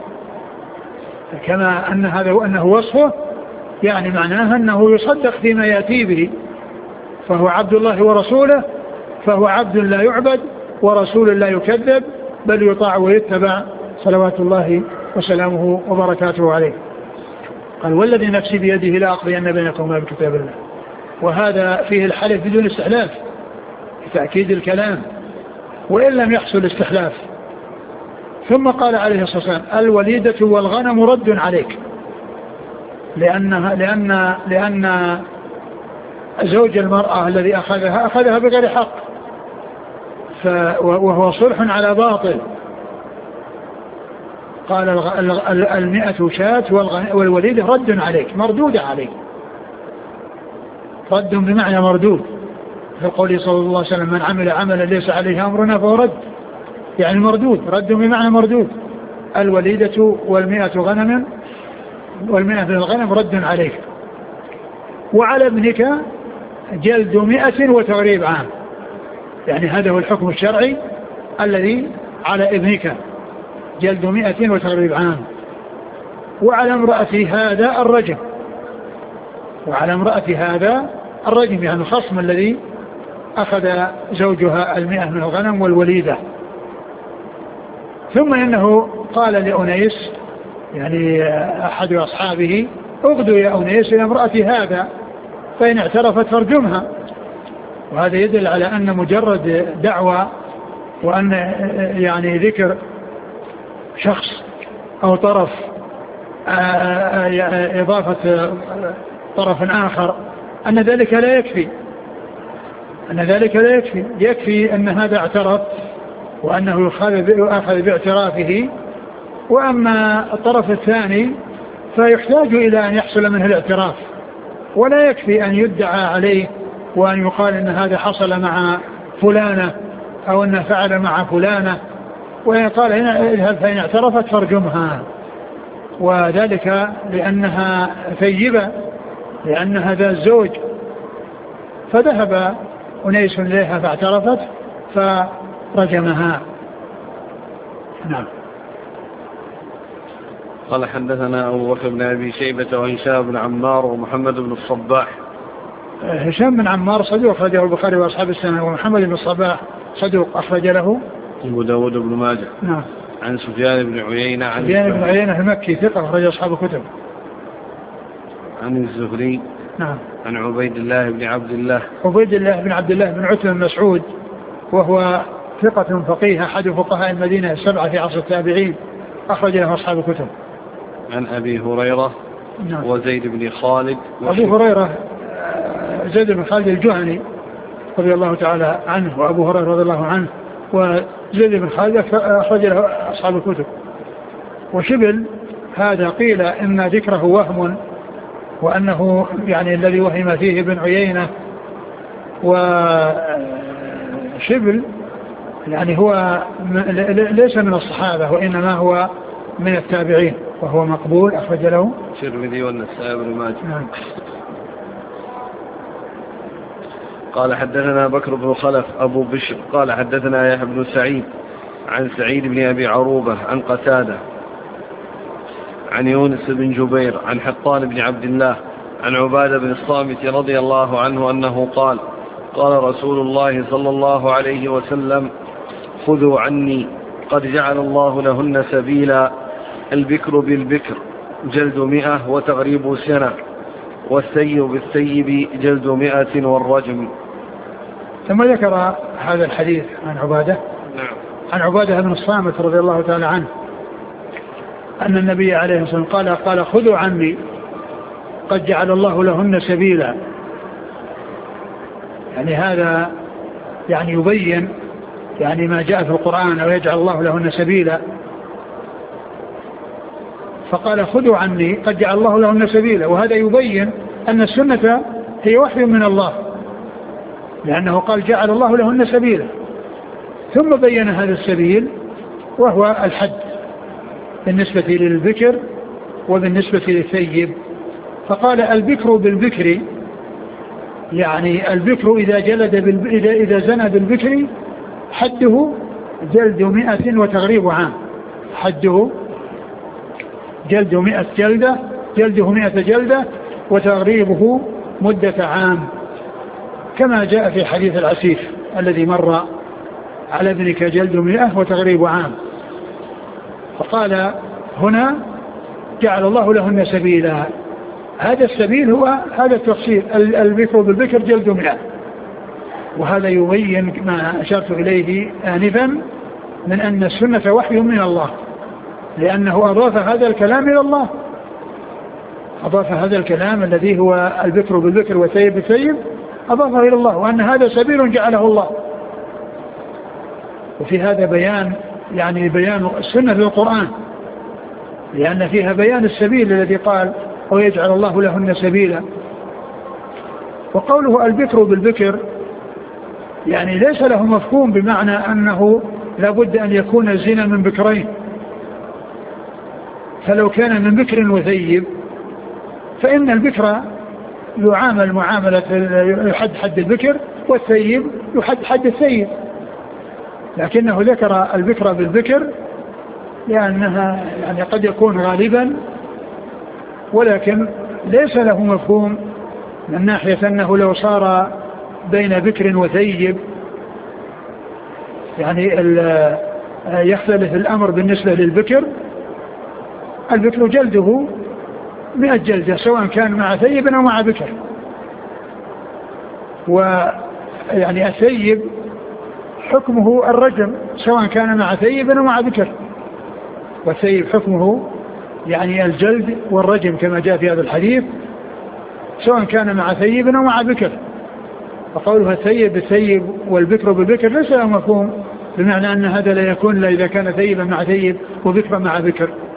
كما أن هذا وأنه وصفه، يعني معناها أنه يصدق فيما يأتي به، فهو عبد الله ورسوله، فهو عبد لا يعبد ورسول لا يكذب، بل يطاع ويتبع صلوات الله وسلامه وبركاته عليه. قال والذي نفسي بيده لا أقضين بينكم بكتاب الله. وهذا فيه الحلف بدون استحلاف، تأكيد الكلام وإن لم يحصل استحلاف. ثم قال عليه الصلاة والسلام الوليدة والغنم رد عليك، لأنها لأن لأن زوج المرأة الذي أخذها أخذها بغير حق، وهو صلح على باطل. قال المئة شاة والوليدة رد عليك، مردود عليك، رد بمعنى مردود، في قوله صلى الله عليه وسلم من عمل عملا ليس عليه أمرنا فهو رد، يعني مردود، رد بمعنى مردود. الوليدة والمئة غنم والمئة من الغنم رد عليك. وعلى ابنك جلد مئة وتغريب عام، يعني هذا هو الحكم الشرعي الذي على ابنك، جلد مئة وتغريب عام. وعلى امرأة هذا الرجم، وعلى امرأة هذا الرجم، يعني الخصم الذي أخذ زوجها المئة من الغنم والوليدة. ثم إنه قال لأنيس، يعني أحد أصحابه اغدوا يا أنيس إلى امرأة هذا فإن اعترفت فارجمها. وهذا يدل على أن مجرد دعوة وأن يعني ذكر شخص أو طرف إضافة طرف آخر أن ذلك لا يكفي، أن ذلك لا يكفي يكفي أن هذا اعترف وأنه يؤخذ باعترافه وأما الطرف الثاني فيحتاج إلى أن يحصل منه الاعتراف، ولا يكفي أن يدعى عليه وأن يقال أن هذا حصل مع فلانة أو أنه فعل مع فلانة، وإن قال اذهب فإن اعترفت فارجمها، وذلك لأنها ثيبة، لأنها ذا الزوج. فذهب أنيس إليها فاعترفت فرجمها. نعم. قال حدثنا أبو بكر بن أبي شيبة وهشام بن عمار ومحمد بن الصباح. هشام بن عمار صدوق أخرجه البخاري وأصحاب السنة، ومحمد بن الصباح صدوق أخرج له أبو داود بن ماجه. نعم. عن سفيان بن عيينة عن سفيان بن عيينة المكي ثقة أخرج أصحاب الكتب. عن الزهري. نعم. عن عبيد الله بن عبد الله. عبيد الله بن عبد الله بن عتبة بن مسعود، وهو ثقة فقيه أحد فقهاء المدينة السبعة في عصر التابعين، أخرج له أصحاب الكتب. عن أبي هريرة. نعم. وزيد بن خالد. أبو هريرة زيد بن خالد الجهني رضي الله تعالى عنه، وأبو هريرة رضي الله عنه، وزيد بن خالد أخرج له أصحاب الكتب. وشبل هذا قيل إن ذكره وهم، وأنه يعني الذي وهم فيه ابن عيينة. وشبل يعني هو ليس من الصحابة، وإنما هو من التابعين، وهو مقبول أخرج له الترمذي والنسائي بن ماجه. نعم. قال حدثنا بكر بن خلف أبو بشر قال حدثنا يحيى بن سعيد عن سعيد بن أبي عروبة عن قتادة عن يونس بن جبير عن حطان بن عبد الله عن عبادة بن الصامت رضي الله عنه أنه قال قال رسول الله صلى الله عليه وسلم خذوا عني قد جعل الله لهن سبيلا البكر بالبكر جلد مئة وتغريب سنة والثيب بالثيب جلد مئة والرجم. ثم ذكر هذا الحديث عن عبادة. نعم. عن عبادة بن الصامت رضي الله تعالى عنه أن النبي عليه الصلاة والسلام قال قال خذوا عني قد جعل الله لهن سبيلا. يعني هذا يعني يبين يعني ما جاء في القرآن أو يجعل الله لهن سبيلا، فقال خذوا عني قد جعل الله لهن سبيلا، وهذا يبين أن السنة هي وحي من الله، لأنه قال جعل الله لهن سبيلا، ثم بين هذا السبيل وهو الحد بالنسبة للبكر وبالنسبة للثيب. فقال البكر بالبكر، يعني البكر إذا جلد بالب... إذا, إذا زنى بالبكر حده جلد مئة وتغريب عام، حده جلد مئة جلدة جلده مئة جلدة وتغريبه مدة عام، كما جاء في حديث العسيف الذي مر على ابنك جلد مئة وتغريب عام. فقال هنا جعل الله لهن سبيلا، هذا السبيل هو هذا التفصيل البكر بالبكر جلد مئة، وهذا يبين ما أشرت إليه آنفا من أن السنة وحي من الله، لأنه أضاف هذا الكلام إلى الله، أضاف هذا الكلام الذي هو البكر بالبكر والثيب بالثيب أضافه إلى الله، وأن هذا سبيل جعله الله. وفي هذا بيان يعني بيان السنة في القرآن، لأن فيها بيان السبيل الذي قال ويجعل الله لهن سبيلا. وقوله البكر بالبكر يعني ليس له مفهوم بمعنى أنه لابد أن يكون الزنا من بكرين، فلو كان من بكر وثيب فإن البكر يعامل معاملة يحد حد البكر، والثيب يحد حد الثيب، لكنه ذكر البكر بالبكر لأنها يعني قد يكون غالبا، ولكن ليس له مفهوم من ناحية أنه لو صار بين بكر وثيب يعني يختلف الأمر بالنسبة للبكر. البكر جلده مئة جلدة سواء كان مع ثيب أو مع بكر، ويعني الثيب حكمه الرجم سواء كان مع ثيب أو مع بكر، والثيب حكمه يعني الجلد والرجم كما جاء في هذا الحديث سواء كان مع ثيب أو مع بكر. فقولها الثيب بالثيب والبكر بالبكر ليس له مفهوم بمعنى أن هذا لا يكون إلا إذا كان ثيبا مع ثيب وبكرا مع بكر،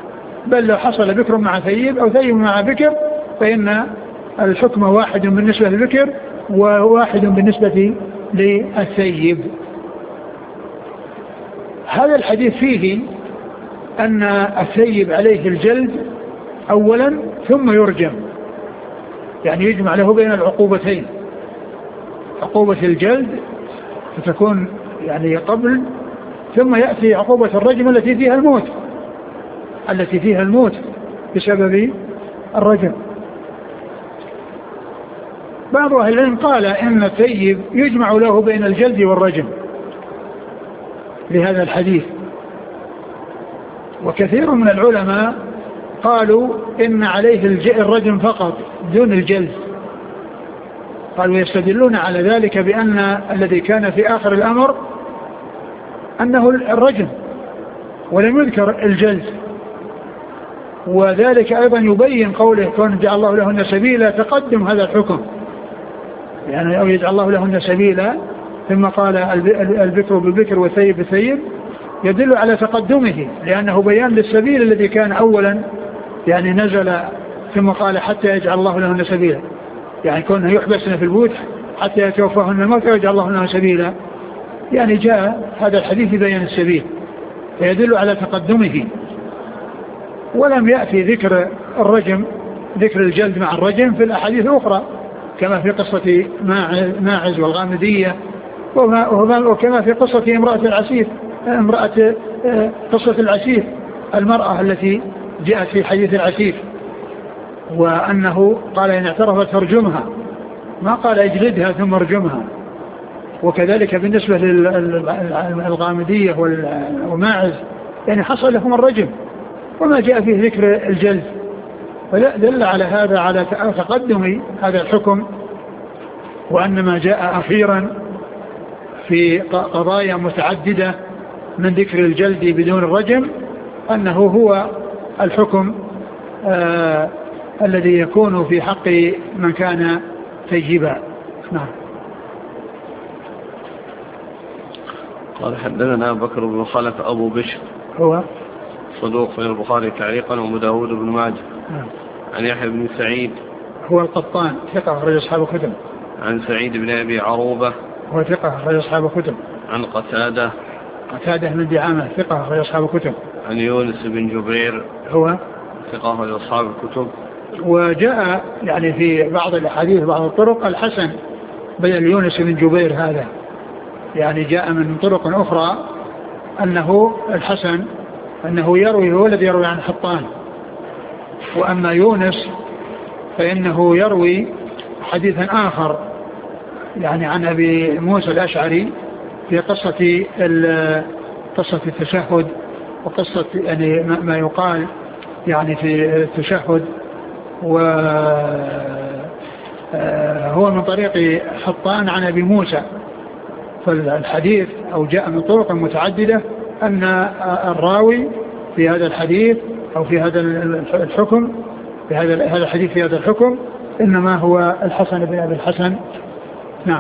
بل لو حصل بكر مع ثيب أو ثيب مع بكر فإن الحكم واحد بالنسبة للبكر وواحد بالنسبة للثيب. هذا الحديث فيه أن الثيب عليه الجلد أولا ثم يرجم، يعني يجمع له بين العقوبتين، عقوبة الجلد فتكون يعني قبل، ثم يأتي عقوبة الرجم التي فيها الموت التي فيها الموت بسبب الرجم. بعض أهل العلم قال إن الثيب يجمع له بين الجلد والرجم لهذا الحديث، وكثير من العلماء قالوا إن عليه الرجم فقط دون الجلد، قالوا يستدلون على ذلك بأن الذي كان في آخر الأمر أنه الرجم ولم يذكر الجلد، وذلك أيضا يبين قوله كون جعل الله لهن سبيلا تقدم هذا الحكم، يعني أو يجعل الله لهن سبيلا ثم قال البكر بالبكر والثيب بالثيب يدل على تقدمه، لأنه بيان للسبيل الذي كان أولا يعني نزل ثم قال حتى يجعل الله لهن سبيلا، يعني كونه يحبسن في البيوت حتى يتوفاهن الموت ويجعل الله لهن سبيلا، يعني جاء هذا الحديث بيان السبيل فيدل على تقدمه. ولم يأتي ذكر الرجم ذكر الجلد مع الرجم في الأحاديث الأخرى كما في قصة ماعز والغامدية، وكما في قصة امرأة العسير امرأة قصة العسير المرأة التي جاءت في حديث العسير، وأنه قال إن اعترفت فارجمها، ما قال اجلدها ثم ارجمها. وكذلك بالنسبة للغامدية وماعز يعني حصل لهم الرجم وما جاء فيه ذكر الجلد، فدل على هذا على تقدم هذا الحكم، وأن ما جاء أخيرا في قضايا متعددة من ذكر الجلد بدون الرجم أنه هو الحكم آه الذي يكون في حق من كان ثيبا. نعم. قال حدثنا بكر بن خلف أبو بشر هو صدوق في البخاري تعليقا وأبو داود بن ماجه. نعم. عن يحيى بن سعيد هو القطان ثقة أخرج أصحاب الكتب. عن سعيد بن أبي عروبة هو ثقة أخرج أصحاب الكتب. عن قتادة قتادة بن دعامة ثقة أخرج أصحاب الكتب. عن يونس بن جبير هو ثقة أخرج أصحاب الكتب. وجاء يعني في بعض الأحاديث بعض الطرق الحسن بين يونس بن جبير هذا، يعني جاء من طرق أخرى أنه الحسن أنه يروي هو الذي يروي عن حطان، وأما يونس فإنه يروي حديثا آخر يعني عن أبي موسى الأشعري في قصة قصة التشهد وقصة يعني ما يقال يعني في التشهد، وهو من طريق حطان عن أبي موسى. فالحديث أو جاء من طرق متعددة أن الراوي في هذا الحديث أو في هذا الحكم في هذا هذا الحديث في هذا الحكم إنما هو الحسن بن أبي الحسن. نعم.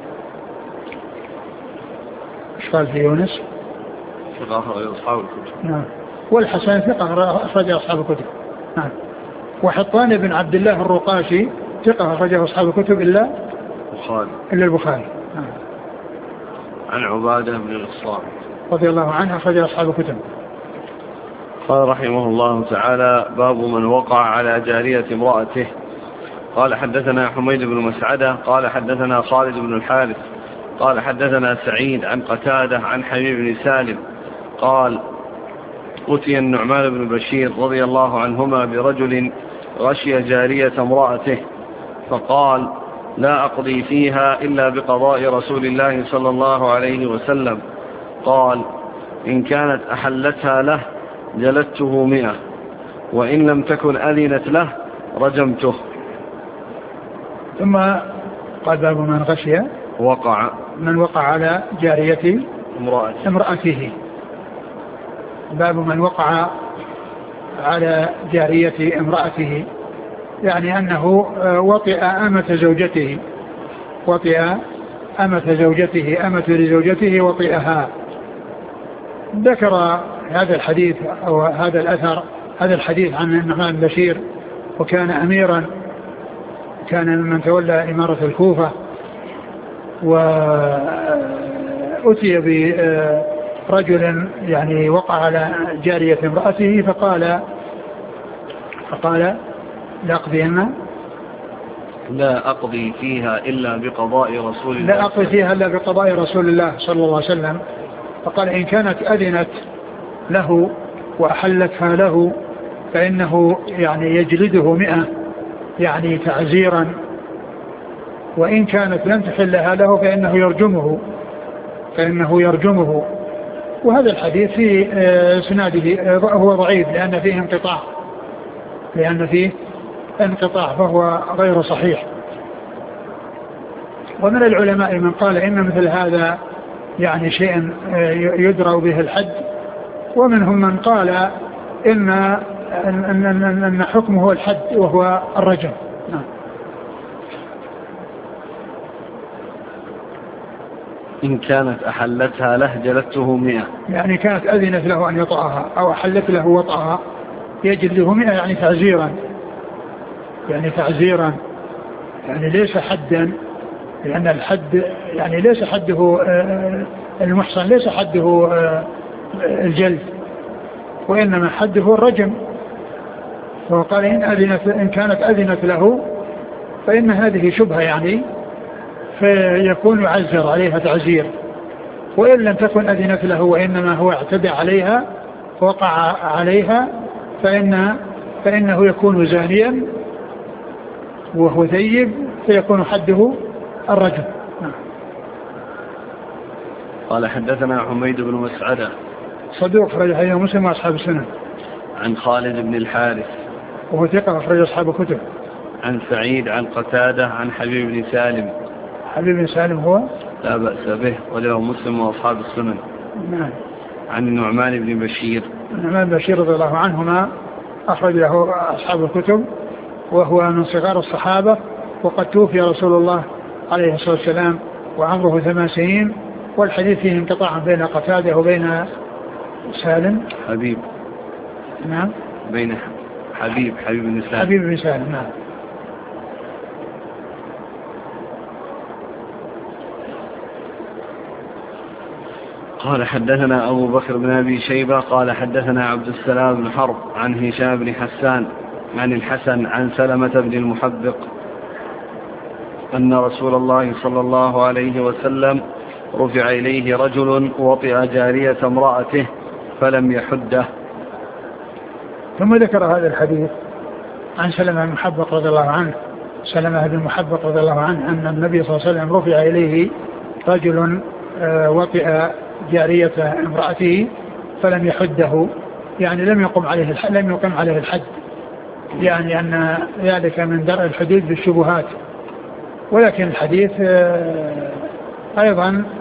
إيش قال في يونس؟ ثقة أخرج أصحاب الكتب. نعم. والحسن ثقة أخرج أصحاب الكتب. نعم. وحطان بن عبد الله الرقاشي ثقة أخرجه أصحاب الكتب إلا البخاري إلا البخاري. نعم. عن عبادة بن الصامت رضي الله عنه أخرج أصحاب الكتب. قال رحمه الله تعالى: باب من وقع على جارية امرأته. قال حدثنا حميد بن مسعدة قال حدثنا خالد بن الحارث قال حدثنا سعيد عن قتادة عن حبيب بن سالم قال: أتي النعمان بن بشير رضي الله عنهما برجل غشي جارية امرأته فقال: لا أقضي فيها إلا بقضاء رسول الله صلى الله عليه وسلم. قال: إن كانت أحلتها له جلدته مئة، وإن لم تكن أذنت له رجمته. ثم قال: باب من غشي وقع من وقع على جارية امرأته, امرأته. باب من وقع على جارية امرأته، يعني أنه وطئ أمة زوجته وطئ أمة زوجته أمة لزوجته وطئها. ذكر هذا الحديث أو هذا الأثر هذا الحديث عن النعمان بن بشير، وكان أميرا، كان ممن تولى إمارة الكوفة، وأتي برجل يعني وقع على جارية امرأته فقال فقال لا أقضين لا أقضي فيها إلا بقضاء رسول الله لا أقضي فيها إلا بقضاء رسول الله صلى الله عليه وسلم. فقال إن كانت أذنت له وأحلتها له فإنه يعني يجلده مئة يعني تعزيرا، وإن كانت لم تحلها له فإنه يرجمه فإنه يرجمه. وهذا الحديث في سناده هو ضعيف لأن فيه انقطاع لأن فيه انقطاع فهو غير صحيح. ومن العلماء من قال إن مثل هذا يعني شيء يدرى به الحد، ومنهم من قال إن, إن, إن, إن حكمه هو الحد وهو الرجم. نعم. إن كانت أحلتها له جلدته مئة، يعني كانت أذنت له أن يطعها أو أحلت له وطعها يجلده مئة يعني تعزيرا يعني تعزيرا يعني ليس حدا، لأن الحد يعني ليس حده المحصن ليس حده الجلد، وإنما حده الرجم. وقال إن, أذنت إن كانت أذنت له فإن هذه شبهة يعني فيكون يعزر عليها تعزير، وإن لم تكن أذنت له وإنما هو اعتدى عليها وقع عليها فإن فإنه يكون زانيا وهو ثيب فيكون حده الرجم. قال حدثنا حميد بن مسعدة صدوق أخرج حديث مسلم وأصحاب السنن. عن خالد بن الحارث وهو ثقة أخرج أصحاب الكتب. عن سعيد عن قتادة عن حبيب بن سالم. حبيب بن سالم هو لا بأس به وله مسلم وأصحاب السنن. نعم. عن النعمان بن بشير. النعمان بن بشير رضي الله عنهما أخرج له أصحاب الكتب، وهو من صغار الصحابة، وقد توفي رسول الله عليه الصلاة والسلام وعمره ثمان سنين، والحديث فيه انقطاع بين قتادة وبين سالم. حبيب. نعم. بين حبيب حبيب بن سالم. حبيب بن سالم. نعم. قال حدثنا أبو بكر بن أبي شيبة قال حدثنا عبد السلام بن حرب عن هشام بن حسان عن الحسن عن سلمة بن المحبق أن رسول الله صلى الله عليه وسلم رفع إليه رجل وطئ جارية امرأته فلم يحده. ثم ذكر هذا الحديث عن سلمة بن المحبق رضي الله عنه سلمة بن المحبق رضي الله عنه أن النبي صلى الله عليه وسلم رفع إليه رجل وطئ جارية امرأته فلم يحده، يعني لم يقم عليه لم يقم عليه الحد، يعني أن ذلك من درء الحدود بالشبهات. ولكن الحديث أيضا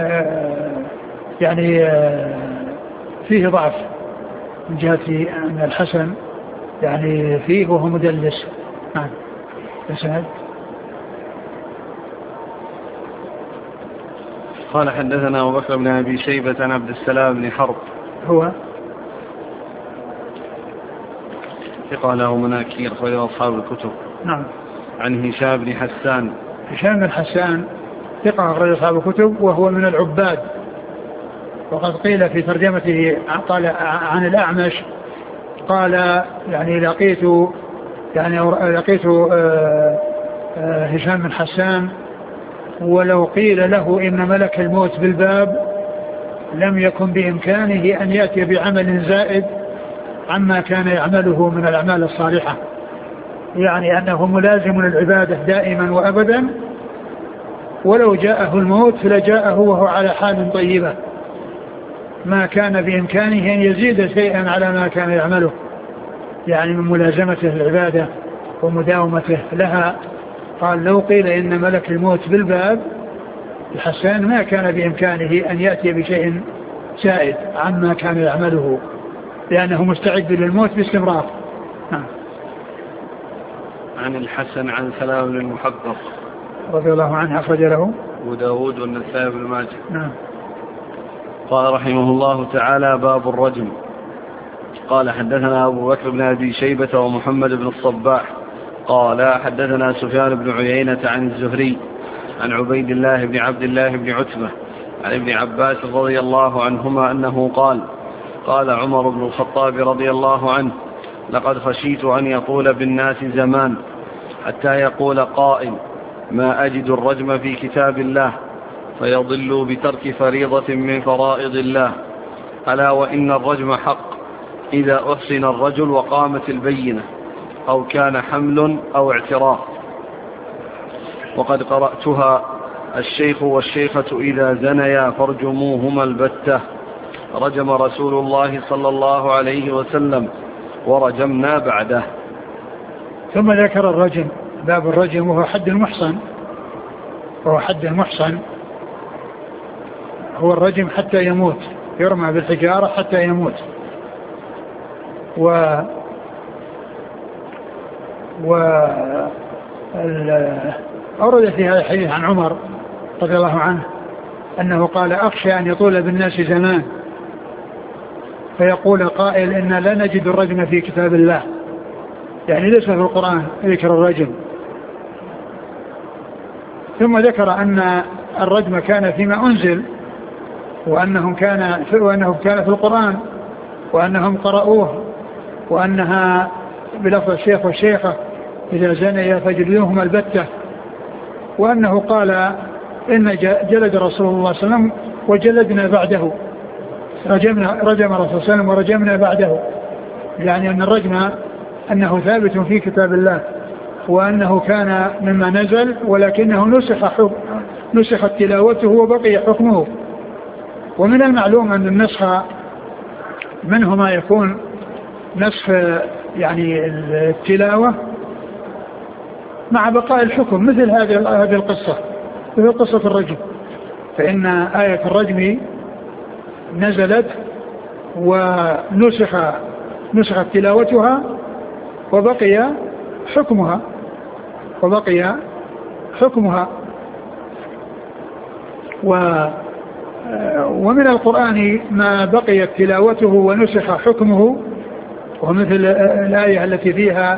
يعني فيه ضعف من جهة أن الحسن يعني فيه وهو مدلس. نعم. يسعد. قال حدثنا أبو بكر بن أبي شيبة عن عبد السلام بن حرب هو ثقة له مناكير خير أصحاب الكتب. نعم. عن هشام بن حسان. هشام بن حسان ثقة أخرج أصحاب الكتب وهو من العباد، وقد قيل في ترجمته قال عن الأعمش قال يعني لقيت يعني لقيت هشام بن حسان ولو قيل له إن ملك الموت بالباب لم يكن بإمكانه أن يأتي بعمل زائد عما كان يعمله من الأعمال الصالحة، يعني أنه ملازم للعبادة دائما وأبدا، ولو جاءه الموت فلجاءه وهو على حال طيبة ما كان بإمكانه أن يزيد شيئا على ما كان يعمله، يعني من ملازمته للعبادة ومداومته لها. قال لو قيل إن ملك الموت بالباب الحسان ما كان بإمكانه أن يأتي بشيء زائد عما كان يعمله لأنه مستعد للموت باستمرار. نعم. عن الحسن عن سلام بن المحبق رضي الله عنه أخرج له أبو داود والنسائي بن ماجه. نعم. قال رحمه الله تعالى: باب الرجم. قال حدثنا أبو بكر بن أبي شيبة ومحمد بن الصباح قال حدثنا سفيان بن عيينة عن الزهري عن عبيد الله بن عبد الله بن عتبة عن ابن عباس رضي الله عنهما أنه قال قال عمر بن الخطاب رضي الله عنه لقد خشيت أن يطول بالناس زمان حتى يقول قائل ما أجد الرجم في كتاب الله فيضلوا بترك فريضة من فرائض الله ألا وإن الرجم حق إذا أحسن الرجل وقامت البينة أو كان حمل أو اعتراف وقد قرأتها الشيخ والشيخة إذا زنيا فارجموهما البتة رجم رسول الله صلى الله عليه وسلم ورجمنا بعده. ثم ذكر الرجم باب الرجم وهو حد المحصن وهو حد المحصن هو الرجم حتى يموت يرمى بالحجارة حتى يموت. و و أورد في هذا الحديث عن عمر رضي الله عنه أنه قال أخشى أن يطول بالناس زمان فيقول قائل إن لا نجد الرجم في كتاب الله يعني ليس في القرآن ذكر الرجم. ثم ذكر أن الرجم كان فيما أنزل وأنهم كان وأنه كان في القرآن وأنهم قرأوه وأنها بلفظ الشيخ والشيخة إذا زنيا فجلدوهما البتة وأنه قال إن جلد رسول الله صلى الله عليه وسلم وجلدنا بعده رجمنا رجم رسول الله صلى الله عليه وسلم ورجمنا بعده يعني أن الرجم أنه ثابت في كتاب الله وأنه كان مما نزل ولكنه نسخ نسخت تلاوته وبقي حكمه. ومن المعلوم أن النسخ منه ما يكون نسخ يعني التلاوة مع بقاء الحكم مثل هذه هذه القصة مثل قصة الرجم فإن آية الرجم نزلت ونسخ نسخت تلاوتها وبقي حكمها وبقي حكمها و ومن القرآن ما بقيت تلاوته ونسخ حكمه ومثل الآية التي فيها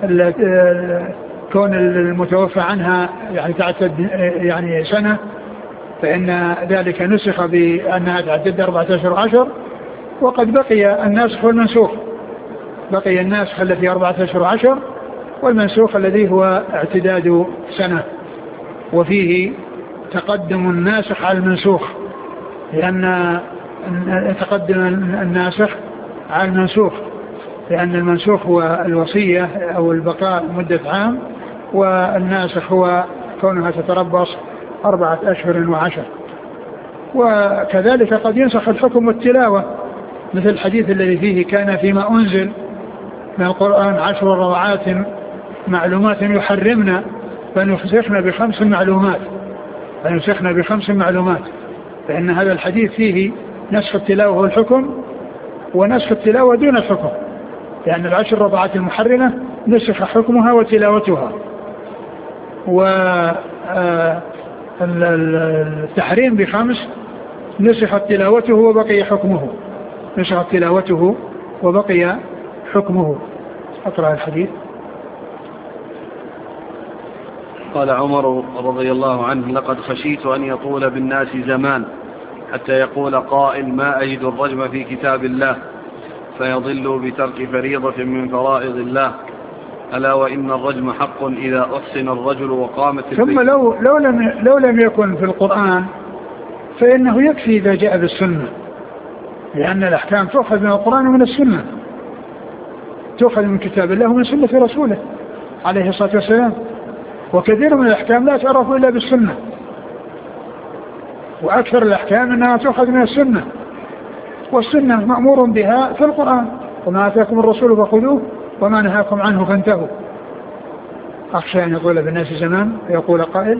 كون المتوفى عنها يعني تعتد يعني سنة فإن ذلك نسخ بأنها تعتد أربعة أشهر وعشر وقد بقي الناسخ والمنسوخ بقي الناسخ الذي أربعة أشهر وعشر والمنسوخ الذي هو اعتداد سنة وفيه تقدم الناسخ على المنسوخ لأن تقدم الناسخ على المنسوخ لأن المنسوخ هو الوصية أو البقاء مدة عام والناسخ هو كونها تتربص أربعة أشهر وعشر. وكذلك قد ينسخ الحكم والتلاوة مثل الحديث الذي فيه كان فيما أنزل من القرآن عشر روعات معلومات يحرمنا فنسخنا بخمس معلومات فنسخنا بخمس معلومات فإن هذا الحديث فيه نسخ التلاوة والحكم ونسخ التلاوة دون الحكم لأن العشر رضعات المحرمة نسخ حكمها وتلاوتها والتحريم بخمس نسخت تلاوته وبقي حكمه نسخت تلاوته وبقي حكمه. أقرأ الحديث. قال عمر رضي الله عنه لقد خشيت أن يطول بالناس زمان حتى يقول قائل ما أجد الرجم في كتاب الله فيضل بترك فريضة من فرائض الله ألا وإن الرجم حق إذا أحسن الرجل وقامت البيت. ثم لو, لو, لم لو لم يكن في القرآن فإنه يكفي إذا جاء بالسنة لأن الأحكام تؤخذ من القرآن ومن السنة تؤخذ من كتاب الله ومن سنة رسوله عليه الصلاة والسلام وكثير من الأحكام لا تعرف إلا بالسنة وأكثر الأحكام أنها تؤخذ من السنة والسنة مأمور بها في القرآن وما آتاكم الرسول فخذوه وما نهاكم عنه فانتهوا. أخشى أن يقول بالناس زمان يقول قائل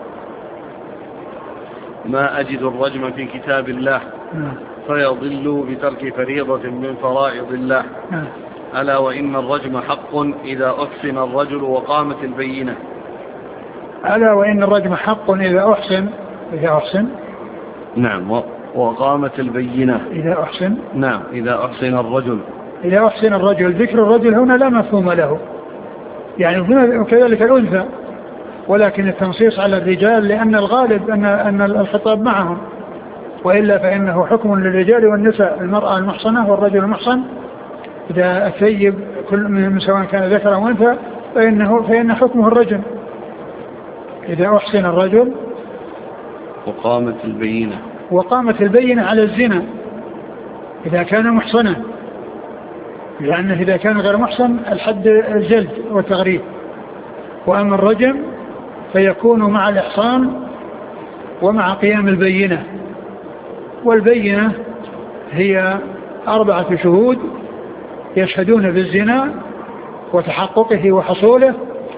ما أجد الرجم في كتاب الله فيضل بترك فريضة من فرائض الله ألا وإن الرجم حق إذا أحسن الرجل وقامت البينة. ألا وإن الرجم حق إذا أحسن إذا أحسن نعم وقامت البينة إذا أحسن نعم إذا أحسن الرجل إذا أحسن الرجل، ذكر الرجل هنا لا مفهوم له، يعني وكذلك الأنثى، ولكن التنصيص على الرجال لأن الغالب أن أن الخطاب معهم، وإلا فإنه حكم للرجال والنساء، المرأة المحصنة والرجل المحصن، إذا الثيب كل من سواء كان ذكر أو أنثى فإنه فإن حكمه الرجل. إذا أحسن الرجل وقامت البينة وقامت البينة على الزنا إذا كان محصنا، لأنه إذا كان غير محصن الحد الجلد والتغريب، وأما الرجم فيكون مع الإحصان ومع قيام البينة، والبينة هي أربعة شهود يشهدون بالزنا وتحققه وحصوله،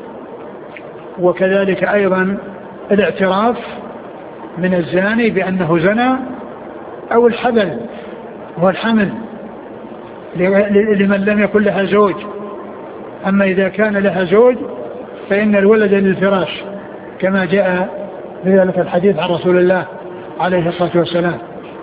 وكذلك أيضا الاعتراف من الزاني بأنه زنى، أو الحبل هو الحمل لمن لم يكن لها زوج. أما إذا كان لها زوج فإن الولد للفراش كما جاء في ذلك الحديث عن رسول الله عليه الصلاة والسلام،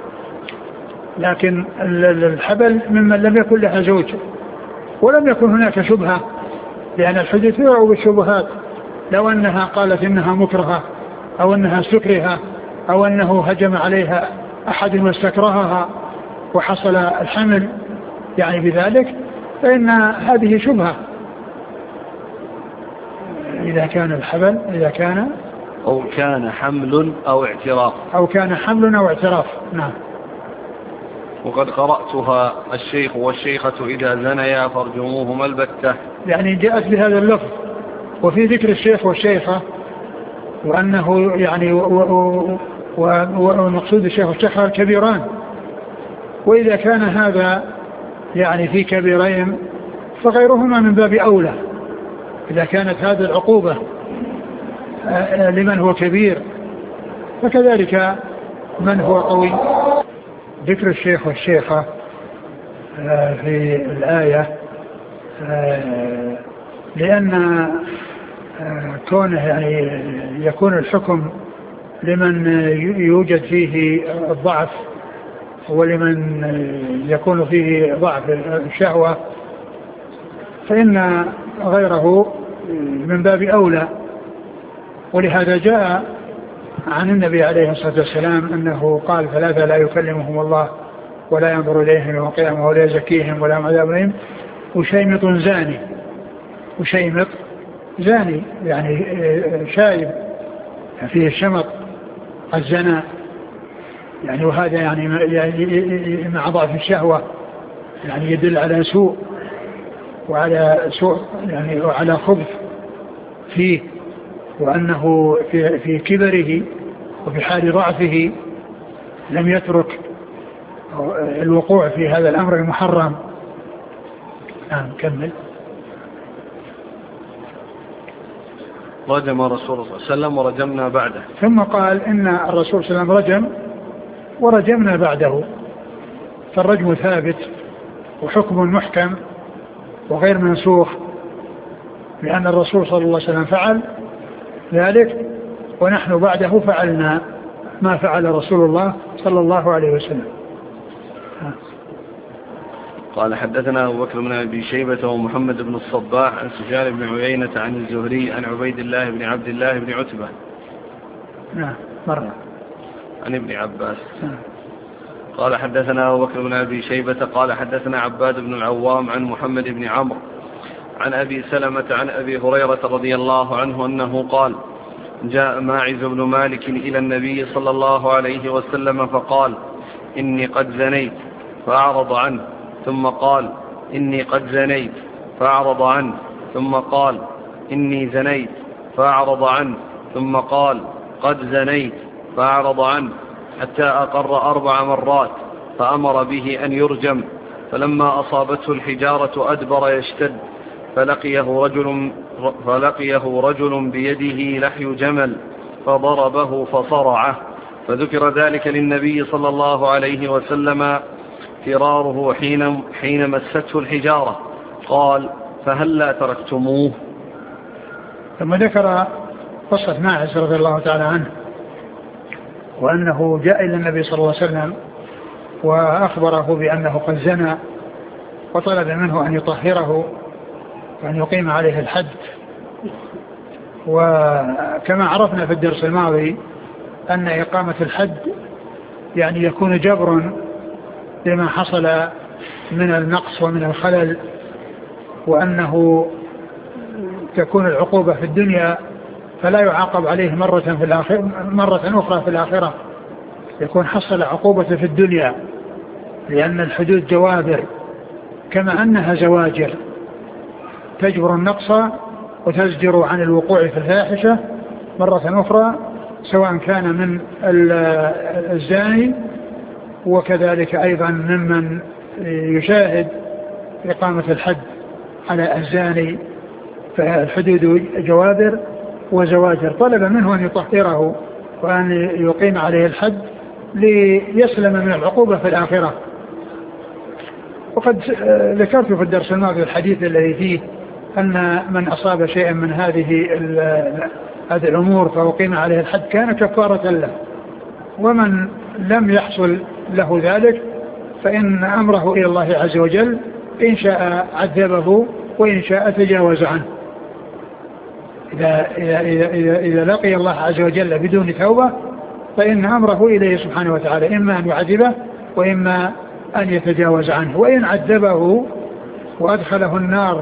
لكن الحبل ممن لم يكن لها زوج، ولم يكن هناك شبهة، لأن الحديث يرعى بالشبهات، لو أنها قالت إنها مكرهة أو أنها سكرها أو أنه هجم عليها أحد واستكرهها وحصل الحمل يعني بذلك، فإن هذه شبهة. إذا كان الحبل إذا كان أو كان حمل أو اعتراف أو كان حمل أو اعتراف. نعم. وقد قرأتها الشيخ والشيخة إذا زنيا فارجموهما البتة، يعني جاءت بهذا اللفظ، وفي ذكر الشيخ والشيخة وأنه يعني والمقصود الشيخ والشيخة الكبيران، وإذا كان هذا يعني في كبيرين فغيرهما من باب أولى، إذا كانت هذه العقوبة لمن هو كبير فكذلك من هو قوي. ذكر الشيخ والشيخة في الآية لأن كونه يعني يكون الحكم لمن يوجد فيه الضعف ولمن يكون فيه ضعف الشهوة، فإن غيره من باب أولى. ولهذا جاء عن النبي عليه الصلاة والسلام أنه قال ثلاثة لا يكلمهم الله ولا ينظر إليهم يوم القيامة ولا يزكيهم ولا عذاب أليم، وشيمط زاني. وشيمط زاني يعني شايب فيه الشمط الزنا يعني، وهذا يعني مع ضعف الشهوة يعني يدل على سوء وعلى سوء يعني وعلى خبث فيه، وأنه في, في كبره وفي حال ضعفه لم يترك الوقوع في هذا الأمر المحرم. نعم كمل. رجم رسول الله صلى الله عليه وسلم ورجمنا بعده. ثم قال إن الرسول صلى الله عليه وسلم رجم ورجمنا بعده، فالرجم ثابت وحكم محكم وغير منسوخ، لأن الرسول صلى الله عليه وسلم فعل ذلك ونحن بعده فعلنا ما فعل رسول الله صلى الله عليه وسلم. قال حدثنا أبو بكر بن أبي شيبة ومحمد بن الصباح عن سفيان بن عيينة عن الزهري عن عبيد الله بن عبد الله بن عتبة نعم مرة عن ابن عباس. قال حدثنا أبو بكر بن أبي شيبة قال حدثنا عباد بن العوام عن محمد بن عمرو عن أبي سلمة عن أبي هريرة رضي الله عنه أنه قال جاء ماعز بن مالك إلى النبي صلى الله عليه وسلم فقال إني قد زنيت فأعرض عنه، ثم قال إني قد زنيت فأعرض عنه، ثم قال إني زنيت فأعرض عنه، ثم قال قد زنيت فأعرض عنه، حتى أقر أربع مرات فأمر به أن يرجم، فلما أصابته الحجارة أدبر يشتد، فلقيه رجل, فلقيه رجل بيده لحي جمل فضربه فصرعه، فذكر ذلك للنبي صلى الله عليه وسلم فراره حين, حين مسته الحجارة، قال فهلا تركتموه. ثم ذكر قصة ماعز رضي الله تعالى عنه، وأنه جاء إلى النبي صلى الله عليه وسلم وأخبره بأنه قد زنى وطلب منه أن يطهره وأن يقيم عليه الحد. وكما عرفنا في الدرس الماضي أن إقامة الحد يعني يكون جبر لما حصل من النقص ومن الخلل، وأنه تكون العقوبة في الدنيا فلا يعاقب عليه مرة في الآخرة مرة أخرى في الآخرة، يكون حصل عقوبة في الدنيا، لأن الحدود جوابر كما أنها زواجر تجبر النقص وتزجر عن الوقوع في الفاحشة مرة أخرى، سواء كان من الزاني وكذلك أيضا ممن يشاهد إقامة الحد على الزاني، فالحدود جوابر وزواجر. طلب منه أن يطهره وأن يقيم عليه الحد ليسلم من العقوبة في الآخرة. وقد ذكرت في الدرس الماضي الحديث الذي فيه أن من أصاب شيئا من هذه هذه الأمور فأقيم عليه الحد كان كفارة له، ومن لم يحصل له ذلك فإن أمره إلى الله عز وجل، إن شاء عذبه وإن شاء تجاوز عنه. إذا, إذا, إذا, إذا, إذا لقي الله عز وجل بدون توبة فإن أمره إليه سبحانه وتعالى، إما أن يعذبه وإما أن يتجاوز عنه. وإن عذبه وأدخله النار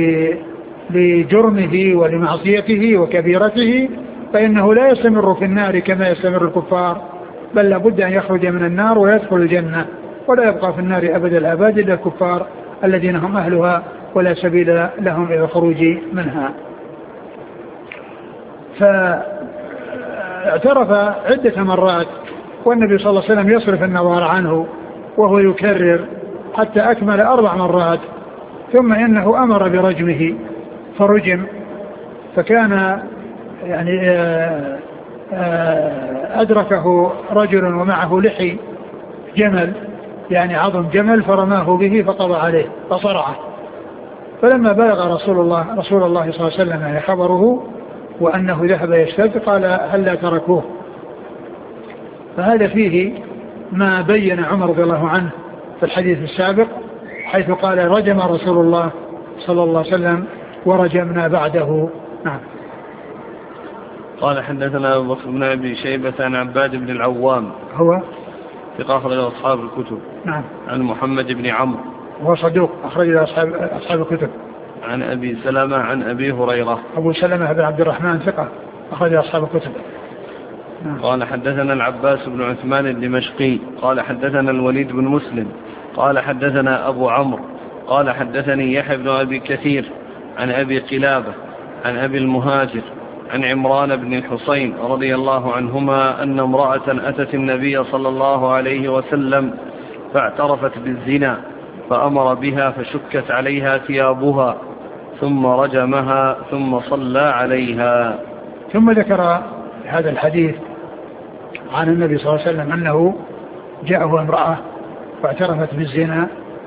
لجرمه ولمعصيته وكبيرته فإنه لا يستمر في النار كما يستمر الكفار، بل لابد أن يخرج من النار ويدخل الجنة، ولا يبقى في النار أبد الآباد إلا الكفار الذين هم أهلها ولا سبيل لهم إلى الخروج منها. فاعترف عدة مرات والنبي صلى الله عليه وسلم يصرف النظر عنه وهو يكرر حتى أكمل أربع مرات، ثم إنه أمر برجمه فرجم. فكان يعني أدركه رجل ومعه لحي جمل، يعني عظم جمل، فرماه به فقضى عليه فصرعه. فلما بلغ رسول الله رسول الله صلى الله عليه وسلم يعني خبره وأنه ذهب يشتد قال هل لا تركوه. فهذا فيه ما بين عمر رضي الله عنه في الحديث السابق، حيث قال رجم رسول الله صلى الله عليه وسلم ورجمنا بعده. نعم. قال حدثنا أبو بكر بن أبي شيبة عن عباد بن العوام هو ثقة أخرج أصحاب الكتب. نعم. عن محمد بن عمرو هو صدوق أخرج أصحاب أصحاب الكتب. عن أبي سلمة عن أبي هريرة. أبو سلمة بن عبد الرحمن ثقة أخرج أصحاب الكتب. نعم. قال حدثنا العباس بن عثمان الدمشقي قال حدثنا الوليد بن مسلم قال حدثنا أبو عمرو قال حدثني يحيى بن أبي كثير عن أبي قلابة عن أبي المهاجر عن عمران بن الحصين رضي الله عنهما أن امرأة أتت النبي صلى الله عليه وسلم فاعترفت بالزنا فأمر بها فشكت عليها ثيابها ثم رجمها ثم صلى عليها. ثم ذكر هذا الحديث عن النبي صلى الله عليه وسلم أنه جاءه امرأة فاعترفت بالزنا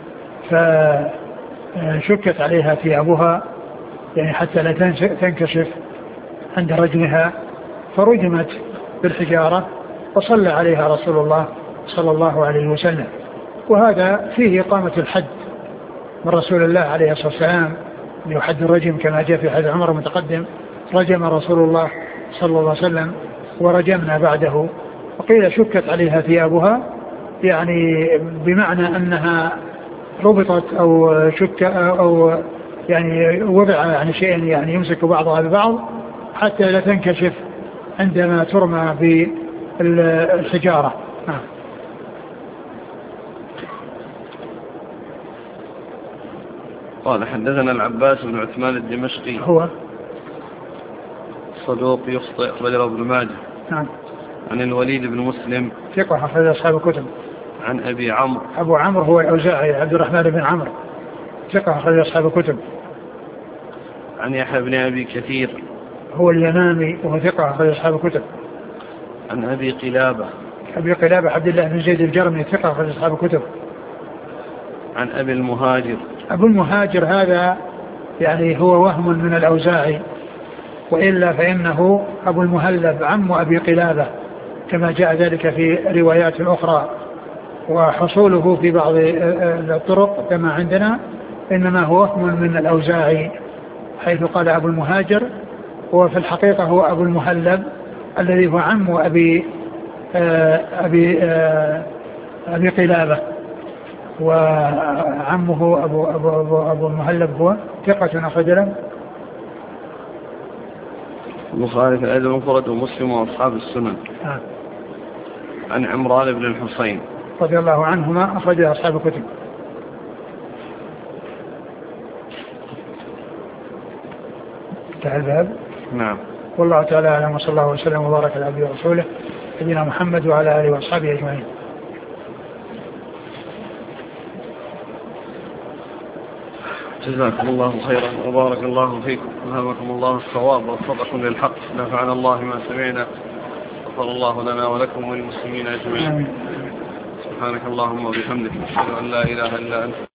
فشكت عليها ثيابها يعني حتى لا تنكشف عند رجمها، فرجمت بالحجارة وصلى عليها رسول الله صلى الله عليه وسلم. وهذا فيه إقامة الحد من رسول الله عليه الصلاة والسلام لحد الرجم كما جاء في حديث عمر المتقدم، رجم رسول الله صلى الله عليه وسلم ورجمنا بعده. وقيل شكت عليها ثيابها يعني بمعنى أنها ربطت أو شك أو يعني وضع يعني شيء يعني يمسك بعضها ببعض حتى لا تنكشف عندما ترمى بالحجارة. نعم. قال حدثنا العباس بن عثمان الدمشقي هو صدوق يخطئ أخرجه ابن ماجه. نعم. عن الوليد بن مسلم ثقة أخرج أصحاب الكتب. عن أبي عمرو أبو عمرو هو الأوزاعي عبد الرحمن بن عمرو ثقة أخرج أصحاب الكتب. عن يحيى بن أبي كثير هو اليمامي وهو ثقة أخرج أصحاب الكتب. عن أبي قلابة أبي قلابة عبد الله بن زيد الجرمي ثقة أخرج أصحاب الكتب. عن أبي المهاجر أبو المهاجر هذا يعني هو وهم من الأوزاعي، وإلا فإنه أبو المهلب عم أبي قلابة كما جاء ذلك في روايات أخرى. وحصوله في بعض الطرق كما عندنا إنما هو وهم من الأوزاعي، حيث قال أبو المهاجر، وفي الحقيقة هو أبو المهلب الذي هو عم أبي أبي أبي قلابة، وعمه أبو أبو أبو, أبو المهلب هو ثقة أخرج له البخاري في الأدب المفرد ومسلم وأصحاب السنن. آه. عن عمران بن الحصين رضي الله عنهما أخرج أصحاب الكتب. انتهى الباب. نعم. والله تعالى أعلم، وصلى الله وسلم وبارك على عبده ورسوله نبينا محمد وعلى آله وأصحابه أجمعين. جزاكم الله خيرا وبارك الله فيكم، ألهمكم الله الصواب ووفقكم للحق، نفعنا الله ما سمعنا، غفر الله لنا ولكم وللمسلمين أجمعين. سبحانك اللهم وبحمدك، أشهد أن لا إله إلا أنت.